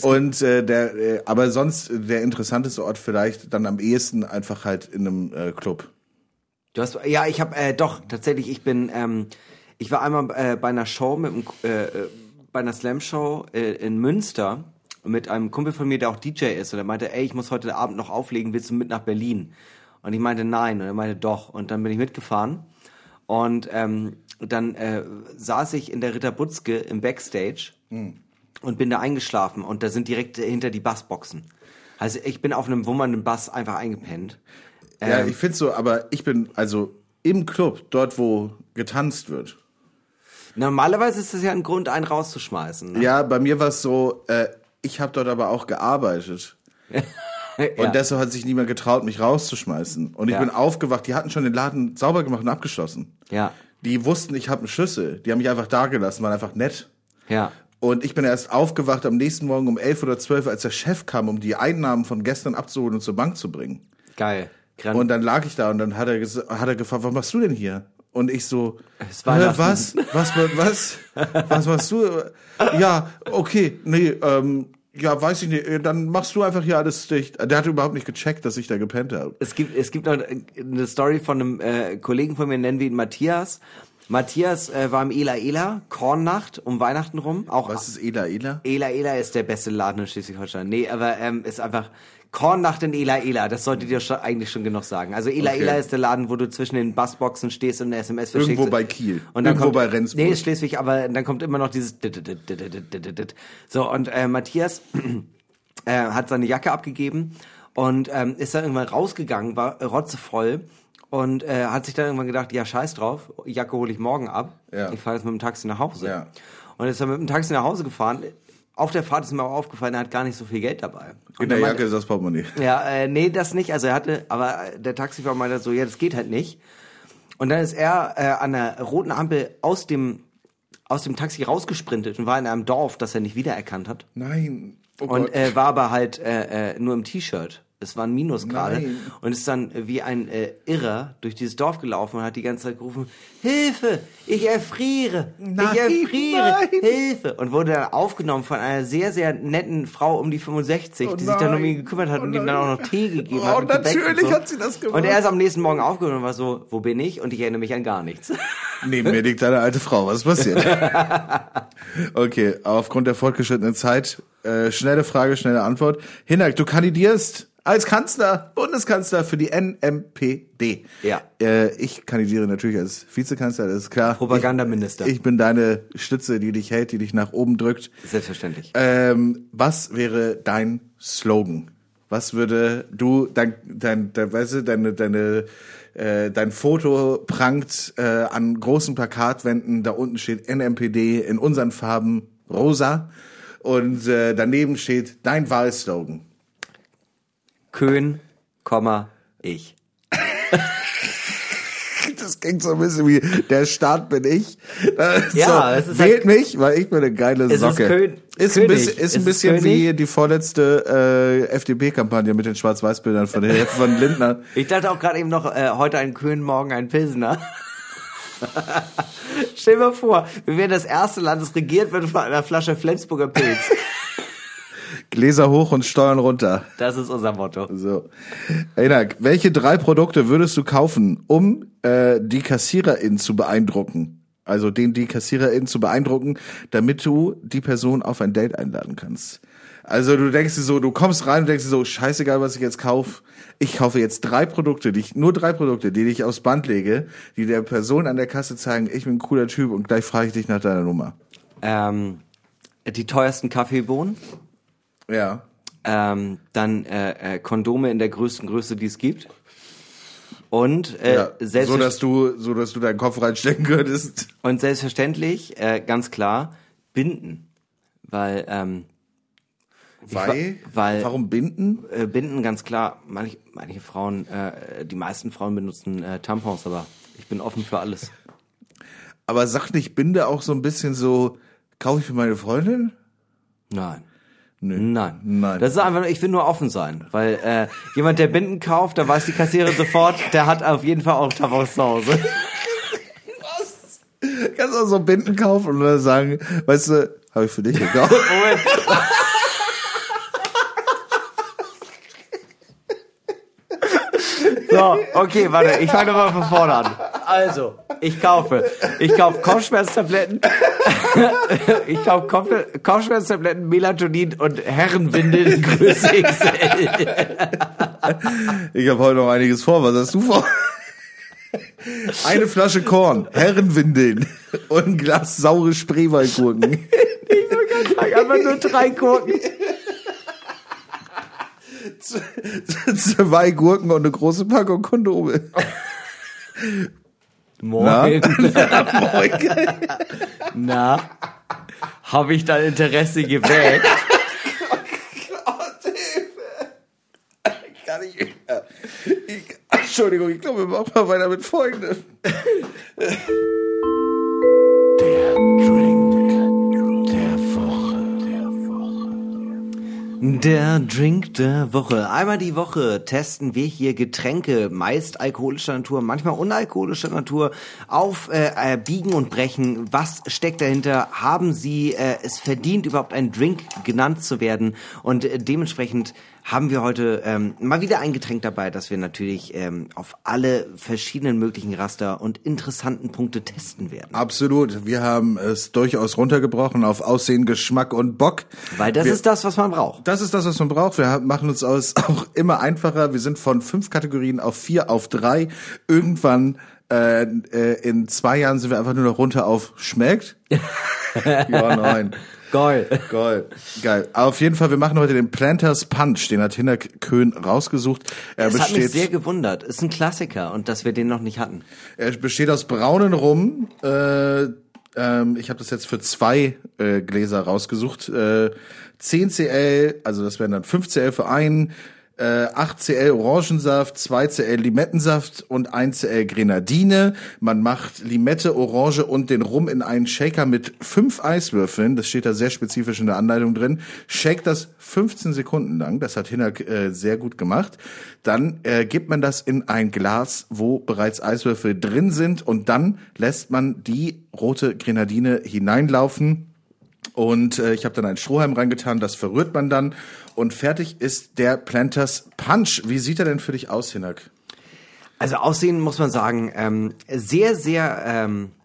Aber sonst der interessanteste Ort vielleicht dann am ehesten einfach halt in einem Club. Du hast, ja, ich habe doch tatsächlich. Ich war einmal bei einer Show bei einer Slam-Show in Münster mit einem Kumpel von mir, der auch DJ ist. Und er meinte, ey, ich muss heute Abend noch auflegen. Willst du mit nach Berlin? Und ich meinte, nein. Und er meinte, doch. Und dann bin ich mitgefahren. Und dann saß ich in der Ritter Butzke im Backstage und bin da eingeschlafen. Und da sind direkt hinter die Bassboxen. Also ich bin auf einem wummernden Bass einfach eingepennt. Ja, ich find's so, aber ich bin also im Club, dort wo getanzt wird. Normalerweise ist das ja ein Grund, einen rauszuschmeißen. Ne? Ja, bei mir war es so, ich habe dort aber auch gearbeitet. Und deshalb hat sich niemand getraut, mich rauszuschmeißen. Und ich bin aufgewacht, die hatten schon den Laden sauber gemacht und abgeschlossen. Ja. Die wussten, ich habe einen Schlüssel. Die haben mich einfach da gelassen, waren einfach nett. Ja. Und ich bin erst aufgewacht am nächsten Morgen um 11 oder 12, als der Chef kam, um die Einnahmen von gestern abzuholen und zur Bank zu bringen. Geil. Und dann lag ich da und dann hat er gefragt, was machst du denn hier? Und ich so, was? Was machst du? Ja, okay, nee, ja, weiß ich nicht, dann machst du einfach hier alles dicht. Der hat überhaupt nicht gecheckt, dass ich da gepennt habe. Es gibt noch eine Story von einem Kollegen von mir, nennen wir ihn Matthias. Matthias war im Ela, Kornnacht um Weihnachten rum. Was ist Ela? Ela ist der beste Laden in Schleswig-Holstein. Nee, aber ist einfach Kornnacht in Ela. Das solltet ihr eigentlich schon genug sagen. Also Ela ist der Laden, wo du zwischen den Bassboxen stehst und eine SMS verschickst. Irgendwo bei Kiel. Und dann irgendwo bei Rendsburg. Nee, ist Schleswig, aber dann kommt immer noch dieses so, und Matthias hat seine Jacke abgegeben und ist dann irgendwann rausgegangen, war rotzevoll und hat sich dann irgendwann gedacht, ja, scheiß drauf, Jacke hole ich morgen ab. Ja. Ich fahre jetzt mit dem Taxi nach Hause. Ja. Und ist dann mit dem Taxi nach Hause gefahren. Auf der Fahrt ist mir auch aufgefallen, er hat gar nicht so viel Geld dabei. Und In der Jacke ist das Portemonnaie. Ja, nee, das nicht. Also aber der Taxifahrer meinte so, ja, das geht halt nicht. Und dann ist er an der roten Ampel aus dem Taxi rausgesprintet und war in einem Dorf, das er nicht wiedererkannt hat. Nein. Oh Und Gott. war aber halt nur im T-Shirt. Es war ein Minusgrade. Nein. Und ist dann wie ein Irrer durch dieses Dorf gelaufen und hat die ganze Zeit gerufen, Hilfe, ich erfriere, Hilfe. Und wurde dann aufgenommen von einer sehr, sehr netten Frau um die 65, die sich dann um ihn gekümmert hat und ihm dann auch noch Tee gegeben hat. Oh, und Gebäck natürlich und so. hat sie das gemacht. Und er ist am nächsten Morgen aufgewacht und war so, wo bin ich? Und ich erinnere mich an gar nichts. Neben mir liegt eine alte Frau. Was ist passiert? Okay, aufgrund der fortgeschrittenen Zeit, schnelle Frage, schnelle Antwort. Hinak, du kandidierst als Bundeskanzler für die NMPD. Ja. Ich kandidiere natürlich als Vizekanzler, das ist klar. Propagandaminister. Ich bin deine Stütze, die dich hält, die dich nach oben drückt. Selbstverständlich. Was wäre dein Slogan? Was würde du, dein Foto prangt an großen Plakatwänden, da unten steht NMPD in unseren Farben rosa und daneben steht dein Wahlslogan. Köhn, ich. Das klingt so ein bisschen wie, der Staat bin ich. Ja, es ist wählt mich, weil ich bin eine geile Socke. Ist ein bisschen wie die vorletzte FDP-Kampagne mit den Schwarz-Weiß-Bildern von Lindner. Ich dachte auch gerade eben noch, heute ein Köhn, morgen ein Pilsener. Stell dir mal vor, wir wären das erste Land, das regiert wird von einer Flasche Flensburger Pilz. Gläser hoch und Steuern runter. Das ist unser Motto. So. Enak, welche 3 Produkte würdest du kaufen, um die KassiererInnen zu beeindrucken? Also die KassiererInnen zu beeindrucken, damit du die Person auf ein Date einladen kannst. Also du denkst dir so, du kommst rein und denkst dir so, scheißegal, was ich jetzt kaufe. Ich kaufe jetzt 3 Produkte, nur 3 Produkte, die ich aufs Band lege, die der Person an der Kasse zeigen, ich bin ein cooler Typ und gleich frage ich dich nach deiner Nummer. Die teuersten Kaffeebohnen. Ja. Dann Kondome in der größten Größe, die es gibt. Und so dass du deinen Kopf reinstecken könntest. Und selbstverständlich, ganz klar, Binden. Weil warum Binden? Binden, ganz klar. Manche Frauen, die meisten Frauen benutzen Tampons, aber ich bin offen für alles. Aber sagt nicht Binde auch so ein bisschen so, kaufe ich für meine Freundin? Nein. Nö. Nein. Das ist einfach, ich will nur offen sein, weil jemand, der Binden kauft, da weiß die Kassiererin sofort, der hat auf jeden Fall auch Tampons zu Hause. Was? Kannst du auch so Binden kaufen und dann sagen, weißt du, habe ich für dich gekauft. Moment. So, okay, warte, ich fange nochmal von vorne an. Also, ich kaufe Kopfschmerztabletten, Kopfschmerztabletten, Melatonin und Herrenwindeln Größe XL. Ich habe heute noch einiges vor. Was hast du vor? Eine Flasche Korn, Herrenwindeln und ein Glas saure Spreewaldgurken. Ich will ganz sagen, einfach nur 3 Gurken. 2 Gurken und eine große Packung Kondome. Moin. Moin. Na, habe ich dein Interesse geweckt? Gott, Hilfe. Ich kann nicht mehr. Entschuldigung, ich glaube, wir machen mal weiter mit Folgendem. Der Drink der Woche. Der Drink der Woche. Einmal die Woche testen wir hier Getränke, meist alkoholischer Natur, manchmal unalkoholischer Natur, auf Biegen und Brechen. Was steckt dahinter? Haben sie es verdient, überhaupt ein Drink genannt zu werden? Und dementsprechend haben wir heute mal wieder ein Getränk dabei, das wir natürlich auf alle verschiedenen möglichen Raster und interessanten Punkte testen werden. Absolut. Wir haben es durchaus runtergebrochen auf Aussehen, Geschmack und Bock. Weil das ist das, was man braucht. Das ist das, was man braucht. Wir machen uns auch immer einfacher. Wir sind von 5 Kategorien auf 4, auf 3. Irgendwann in 2 Jahren sind wir einfach nur noch runter auf schmeckt. Ja, nein. Geil. Auf jeden Fall, wir machen heute den Planters Punch, den hat Hinak Köhn rausgesucht. Das hat mich sehr gewundert. Ist ein Klassiker und dass wir den noch nicht hatten. Er besteht aus braunen Rum. Ich habe das jetzt für 2 Gläser rausgesucht. 10 CL, also das wären dann 5 CL für einen. 8 CL Orangensaft, 2 CL Limettensaft und 1 CL Grenadine. Man macht Limette, Orange und den Rum in einen Shaker mit 5 Eiswürfeln. Das steht da sehr spezifisch in der Anleitung drin. Shake das 15 Sekunden lang. Das hat Hinak sehr gut gemacht. Dann gibt man das in ein Glas, wo bereits Eiswürfel drin sind. Und dann lässt man die rote Grenadine hineinlaufen. Und ich habe dann einen Strohhalm reingetan, das verrührt man dann und fertig ist der Planters Punch. Wie sieht er denn für dich aus, Hinak? Also aussehen muss man sagen, sehr, sehr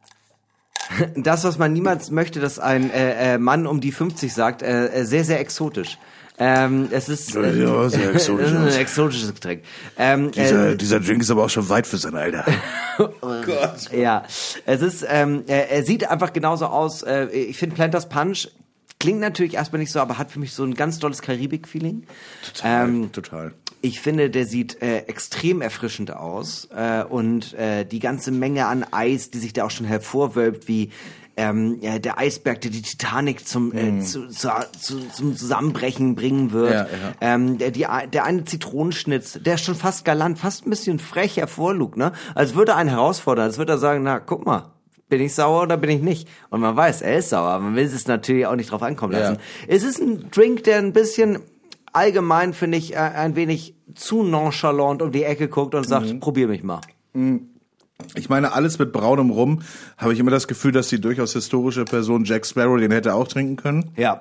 das, was man niemals möchte, dass ein Mann um die 50 sagt, sehr, sehr exotisch. Es ist ja, sehr exotisch ein exotisches Getränk. Dieser Drink ist aber auch schon weit für sein Alter. Oh Gott. Ja, es ist, er sieht einfach genauso aus. Ich finde Planters Punch klingt natürlich erstmal nicht so, aber hat für mich so ein ganz tolles Karibik-Feeling. Total. Ich finde, der sieht extrem erfrischend aus und die ganze Menge an Eis, die sich da auch schon hervorwölbt, wie der Eisberg, der die Titanic zum Zusammenbrechen bringen wird. Der eine Zitronenschnitz, der schon fast galant, fast ein bisschen frech hervorlugt, ne? Als würde er einen herausfordern, als würde er sagen, na, guck mal, bin ich sauer oder bin ich nicht? Und man weiß, er ist sauer, aber man will es natürlich auch nicht drauf ankommen lassen. Es ist ein Drink, der ein bisschen allgemein, finde ich, ein wenig zu nonchalant um die Ecke guckt und sagt, probier mich mal. Ich meine, alles mit braunem Rum, habe ich immer das Gefühl, dass die durchaus historische Person Jack Sparrow den hätte auch trinken können. Ja.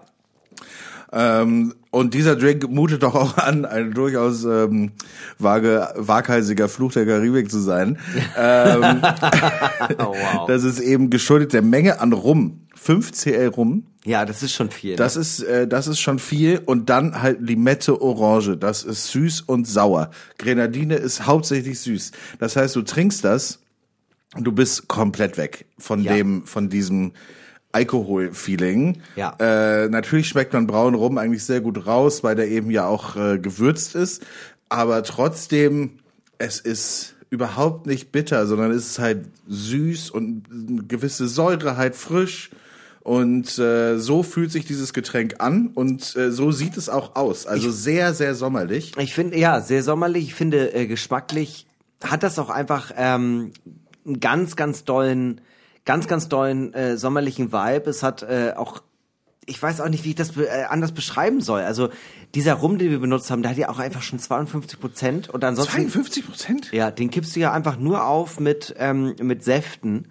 Und dieser Drink mutet doch auch an, ein durchaus waghalsiger Fluch der Karibik zu sein. Wow. Das ist eben geschuldet der Menge an Rum. 5 CL Rum. Ja, das ist schon viel. Das ist schon viel. Und dann halt Limette Orange. Das ist süß und sauer. Grenadine ist hauptsächlich süß. Das heißt, du trinkst das und du bist komplett weg von diesem Alkohol-Feeling. Ja. Natürlich schmeckt man braunen Rum eigentlich sehr gut raus, weil der eben ja auch gewürzt ist. Aber trotzdem, es ist überhaupt nicht bitter, sondern es ist halt süß und eine gewisse Säure, halt frisch. Und so fühlt sich dieses Getränk an und so sieht es auch aus. Also sehr, sehr sommerlich. Ich finde, ja, sehr sommerlich. Ich finde, geschmacklich hat das auch einfach einen ganz, ganz dollen sommerlichen Vibe. Es hat auch, ich weiß auch nicht, wie ich das anders beschreiben soll. Also dieser Rum, den wir benutzt haben, der hat ja auch einfach schon 52%. Und ansonsten 52%? Ja, den kippst du ja einfach nur auf mit Säften.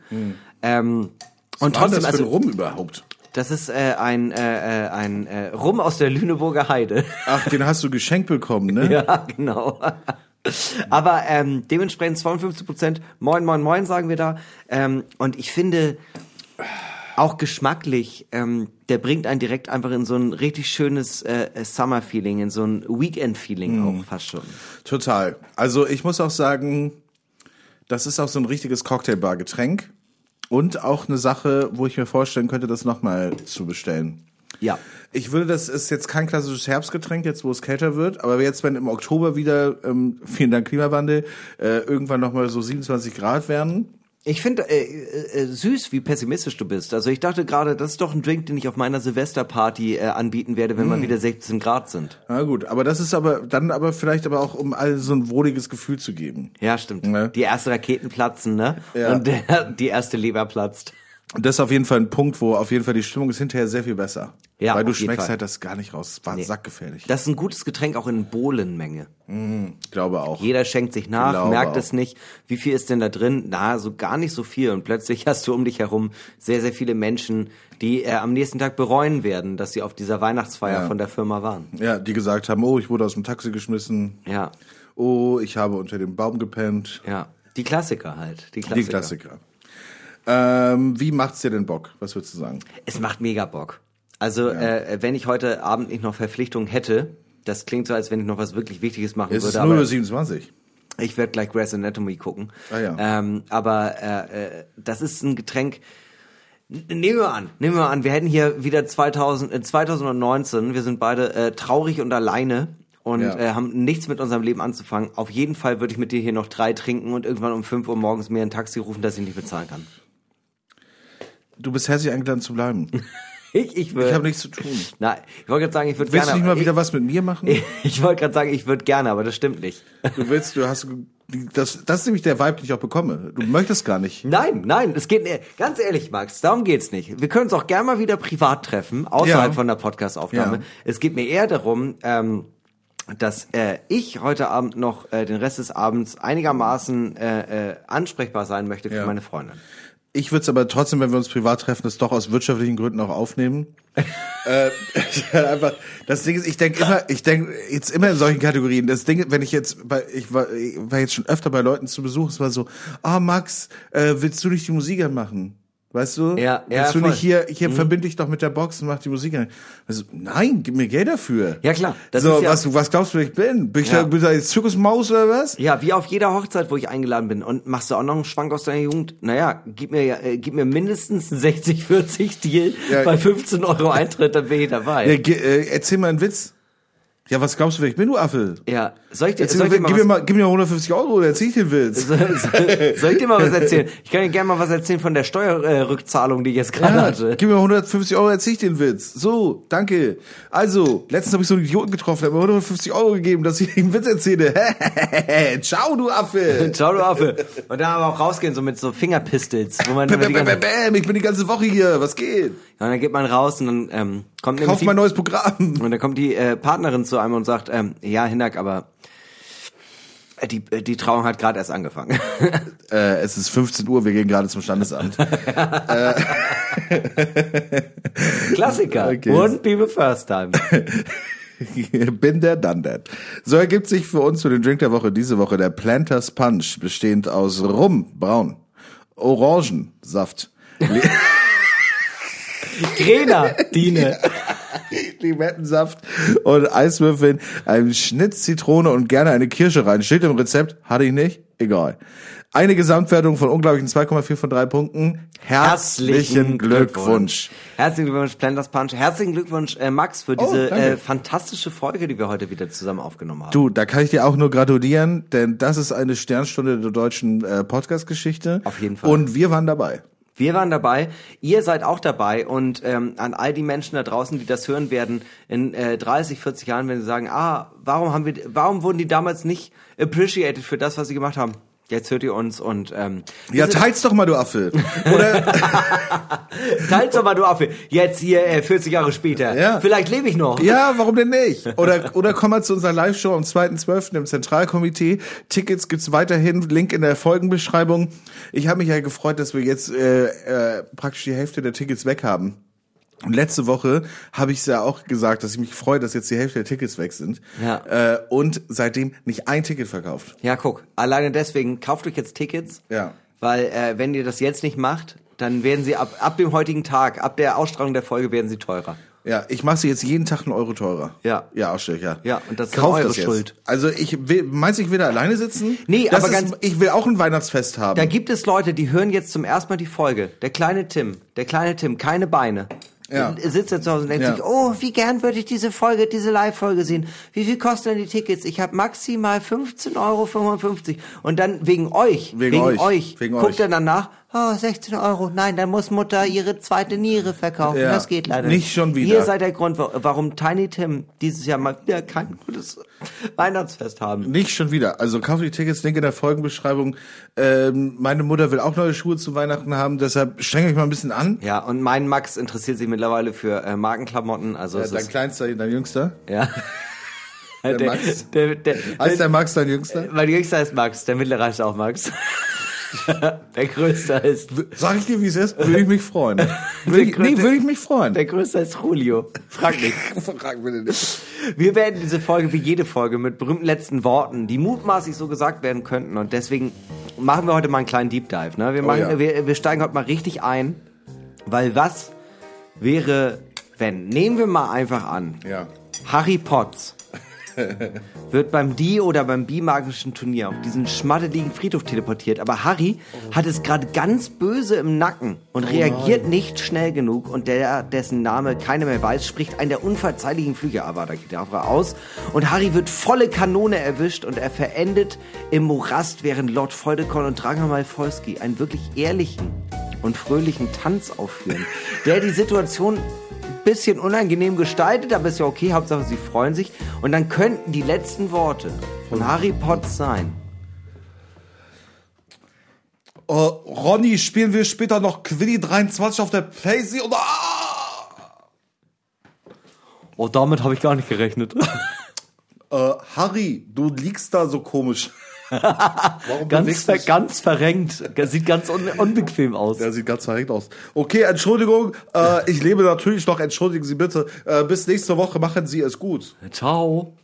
Und trotzdem, das für ein Rum überhaupt? Das ist ein Rum aus der Lüneburger Heide. Ach, den hast du geschenkt bekommen, ne? Ja, genau. Aber dementsprechend 52%, moin, moin, moin, sagen wir da. Und ich finde, auch geschmacklich, der bringt einen direkt einfach in so ein richtig schönes Summer-Feeling, in so ein Weekend-Feeling auch fast schon. Total. Also ich muss auch sagen, das ist auch so ein richtiges Cocktailbar-Getränk. Und auch eine Sache, wo ich mir vorstellen könnte, das nochmal zu bestellen. Ja. Das ist jetzt kein klassisches Herbstgetränk, jetzt wo es kälter wird, aber jetzt, wenn im Oktober wieder, vielen Dank Klimawandel, irgendwann nochmal so 27 Grad werden. Ich finde süß, wie pessimistisch du bist. Also ich dachte gerade, das ist doch ein Drink, den ich auf meiner Silvesterparty anbieten werde, wenn mal wieder 16 Grad sind. Na gut, aber das ist dann vielleicht auch, um all so ein wohliges Gefühl zu geben. Ja, stimmt. Ne? Die erste Raketen platzen, ne? Ja. Und die erste Leber platzt. Das ist auf jeden Fall ein Punkt, wo auf jeden Fall die Stimmung ist hinterher sehr viel besser. Ja, weil du schmeckst halt das gar nicht raus. Es war sackgefährlich. Das ist ein gutes Getränk auch in Bohlenmenge. Glaube auch. Jeder schenkt sich nach, merkt es nicht. Wie viel ist denn da drin? Na, so gar nicht so viel. Und plötzlich hast du um dich herum sehr, sehr viele Menschen, die am nächsten Tag bereuen werden, dass sie auf dieser Weihnachtsfeier von der Firma waren. Ja, die gesagt haben, oh, ich wurde aus dem Taxi geschmissen. Ja. Oh, ich habe unter dem Baum gepennt. Ja, die Klassiker halt. Die Klassiker. Wie macht's dir denn Bock? Was würdest du sagen? Es macht mega Bock. Also, wenn ich heute Abend nicht noch Verpflichtungen hätte, das klingt so, als wenn ich noch was wirklich Wichtiges machen würde. Es ist 0:27 Uhr. Ich werde gleich Grey's Anatomy gucken. Ah, ja. Aber das ist ein Getränk. Nehmen wir an, wir hätten hier wieder 2019, wir sind beide traurig und alleine und haben nichts mit unserem Leben anzufangen. Auf jeden Fall würde ich mit dir hier noch 3 trinken und irgendwann um 5 Uhr morgens mir ein Taxi rufen, das ich nicht bezahlen kann. Du bist herzlich eingeladen zu bleiben. Ich habe nichts zu tun. Nein, ich wollte gerade sagen, ich würde gerne. Willst du nicht mal wieder was mit mir machen? Ich wollte gerade sagen, ich würde gerne, aber das stimmt nicht. Das ist nämlich der Vibe, den ich auch bekomme. Du möchtest gar nicht. Nein, es geht, ganz ehrlich, Max, darum geht's nicht. Wir können uns auch gerne mal wieder privat treffen, außerhalb von der Podcast-Aufnahme. Ja. Es geht mir eher darum, dass ich heute Abend noch den Rest des Abends einigermaßen ansprechbar sein möchte für meine Freundin. Ich würde es aber trotzdem, wenn wir uns privat treffen, das doch aus wirtschaftlichen Gründen auch aufnehmen. Einfach, das Ding ist, ich denke jetzt immer in solchen Kategorien. Das Ding, wenn ich war jetzt schon öfter bei Leuten zu Besuch, es war so, Max, willst du nicht die Musik anmachen? Weißt du? Ja, willst du nicht hier verbinde ich doch mit der Box und mach die Musik an. Also, nein, gib mir Geld dafür. Ja, klar. Das so, ist was glaubst du, wer ich bin? Bin ich da jetzt Zirkusmaus oder was? Ja, wie auf jeder Hochzeit, wo ich eingeladen bin. Und machst du auch noch einen Schwank aus deiner Jugend? Naja, gib mir mindestens einen 60-40 Deal bei 15 € Eintritt, dann bin ich dabei. Ja, erzähl mal einen Witz. Ja, was glaubst du, wer ich bin, du Affe? Ja, soll ich dir Gib mir 150 € oder erzähl ich den Witz. Soll ich dir mal was erzählen? Ich kann dir gerne mal was erzählen von der Steuerrückzahlung, die ich jetzt gerade hatte. Gib mir 150 €, erzähl ich den Witz. So, danke. Also, letztens habe ich so einen Idioten getroffen, der hat mir 150 € gegeben, dass ich den Witz erzähle. Ciao, du Affe. Ciao, du Affe. Und dann aber auch rausgehen, so mit so Fingerpistols, wo man Bam, ich bin die ganze Woche hier, was geht? Ja, und dann geht man raus und dann kommt Kauf mein neues Programm. Und dann kommt die Partnerin zu einem und sagt, ja, Hinak, aber die Trauung hat gerade erst angefangen. Es ist 15 Uhr, wir gehen gerade zum Standesamt. Klassiker. Okay. Wouldn't be the first time. Bin der, done that. So ergibt sich für uns für den Drink der Woche diese Woche der Planters Punch, bestehend aus Rum, Braun, Orangensaft, Grenadine, Limettensaft und Eiswürfeln, einen Schnitt Zitrone und gerne eine Kirsche rein. Steht im Rezept, hatte ich nicht, egal. Eine Gesamtwertung von unglaublichen 2,4 von 3 Punkten. Herzlichen Glückwunsch. Herzlichen Glückwunsch, Planters Punch. Herzlichen Glückwunsch, Max, für diese fantastische Folge, die wir heute wieder zusammen aufgenommen haben. Du, da kann ich dir auch nur gratulieren, denn das ist eine Sternstunde der deutschen Podcast-Geschichte. Auf jeden Fall. Und wir waren dabei. Wir waren dabei, ihr seid auch dabei und an all die Menschen da draußen, die das hören werden in 30, 40 Jahren, wenn sie sagen, warum wurden die damals nicht appreciated für das, was sie gemacht haben? Jetzt hört ihr uns und ja, teilt's doch mal, du Affe. Oder teilt's doch mal, du Affe. Jetzt hier 40 Jahre später. Ja. Vielleicht lebe ich noch. Ja, warum denn nicht? Oder komm mal zu unserer Live-Show am 2.12. im Zentralkomitee. Tickets gibt's weiterhin, Link in der Folgenbeschreibung. Ich habe mich ja gefreut, dass wir jetzt praktisch die Hälfte der Tickets weg haben. Und letzte Woche habe ich es ja auch gesagt, dass ich mich freue, dass jetzt die Hälfte der Tickets weg sind. Ja. Und seitdem nicht ein Ticket verkauft. Ja, guck. Alleine deswegen, kauft euch jetzt Tickets. Ja. Weil wenn ihr das jetzt nicht macht, dann werden sie ab dem heutigen Tag, ab der Ausstrahlung der Folge, werden sie teurer. Ja, ich mache sie jetzt jeden Tag 1 € teurer. Ja. Ja, Ausstich, ja. Ja, und das ist Kauf eure das jetzt. Schuld. Also meinst du, ich will da alleine sitzen? Nee, aber ich will auch ein Weihnachtsfest haben. Da gibt es Leute, die hören jetzt zum ersten Mal die Folge. Der kleine Tim, keine Beine. Ja. Sitzt er zu Hause und denkt sich, oh, wie gern würde ich diese Live-Folge sehen. Wie viel kosten denn die Tickets? Ich habe maximal 15,55 €. Und dann wegen euch guckt er dann nach, oh, 16 €. Nein, dann muss Mutter ihre zweite Niere verkaufen. Ja. Das geht leider nicht. Nicht schon wieder. Ihr seid der Grund, warum Tiny Tim dieses Jahr mal wieder kein gutes Weihnachtsfest haben. Nicht schon wieder. Also kauft die Tickets, Link in der Folgenbeschreibung. Meine Mutter will auch neue Schuhe zu Weihnachten haben, deshalb strengt euch mal ein bisschen an. Ja, und mein Max interessiert sich mittlerweile für Markenklamotten. Also dein Kleinster, dein Jüngster? Ja. Der Max? Heißt der Max dein Jüngster? Mein Jüngster ist Max, der mittlere heißt auch Max. Der Größte ist... Sag ich dir, wie es ist? Würde ich mich freuen. Würde ich mich freuen. Der Größte ist Julio. Frag nicht. Frag bitte nicht. Wir werden diese Folge wie jede Folge mit berühmten letzten Worten, die mutmaßlich so gesagt werden könnten. Und deswegen machen wir heute mal einen kleinen Deep Dive. Ne? Wir steigen heute mal richtig ein. Weil was wäre, wenn... Nehmen wir mal einfach an. Ja. Harry Potts wird beim D- oder beim B-magischen Turnier auf diesen schmatteligen Friedhof teleportiert. Aber Harry hat es gerade ganz böse im Nacken und reagiert nicht schnell genug. Und der, dessen Name keiner mehr weiß, spricht einen der unverzeihlichen Flüche. Aber da geht der Afra aus. Und Harry wird volle Kanone erwischt und er verendet im Morast, während Lord Voldemort und Draco Malfoy einen wirklich ehrlichen und fröhlichen Tanz aufführen, der die Situation bisschen unangenehm gestaltet, aber ist ja okay, Hauptsache sie freuen sich. Und dann könnten die letzten Worte von Harry Potts sein: Ronny, spielen wir später noch Quiddy 23 auf der Playsee? Oder? Oh, damit habe ich gar nicht gerechnet. Harry, du liegst da so komisch. Warum ganz verrenkt. Sieht ganz unbequem aus. Der sieht ganz verrenkt aus. Okay, Entschuldigung, ich lebe natürlich noch. Entschuldigen Sie bitte. Bis nächste Woche, machen Sie es gut. Ciao.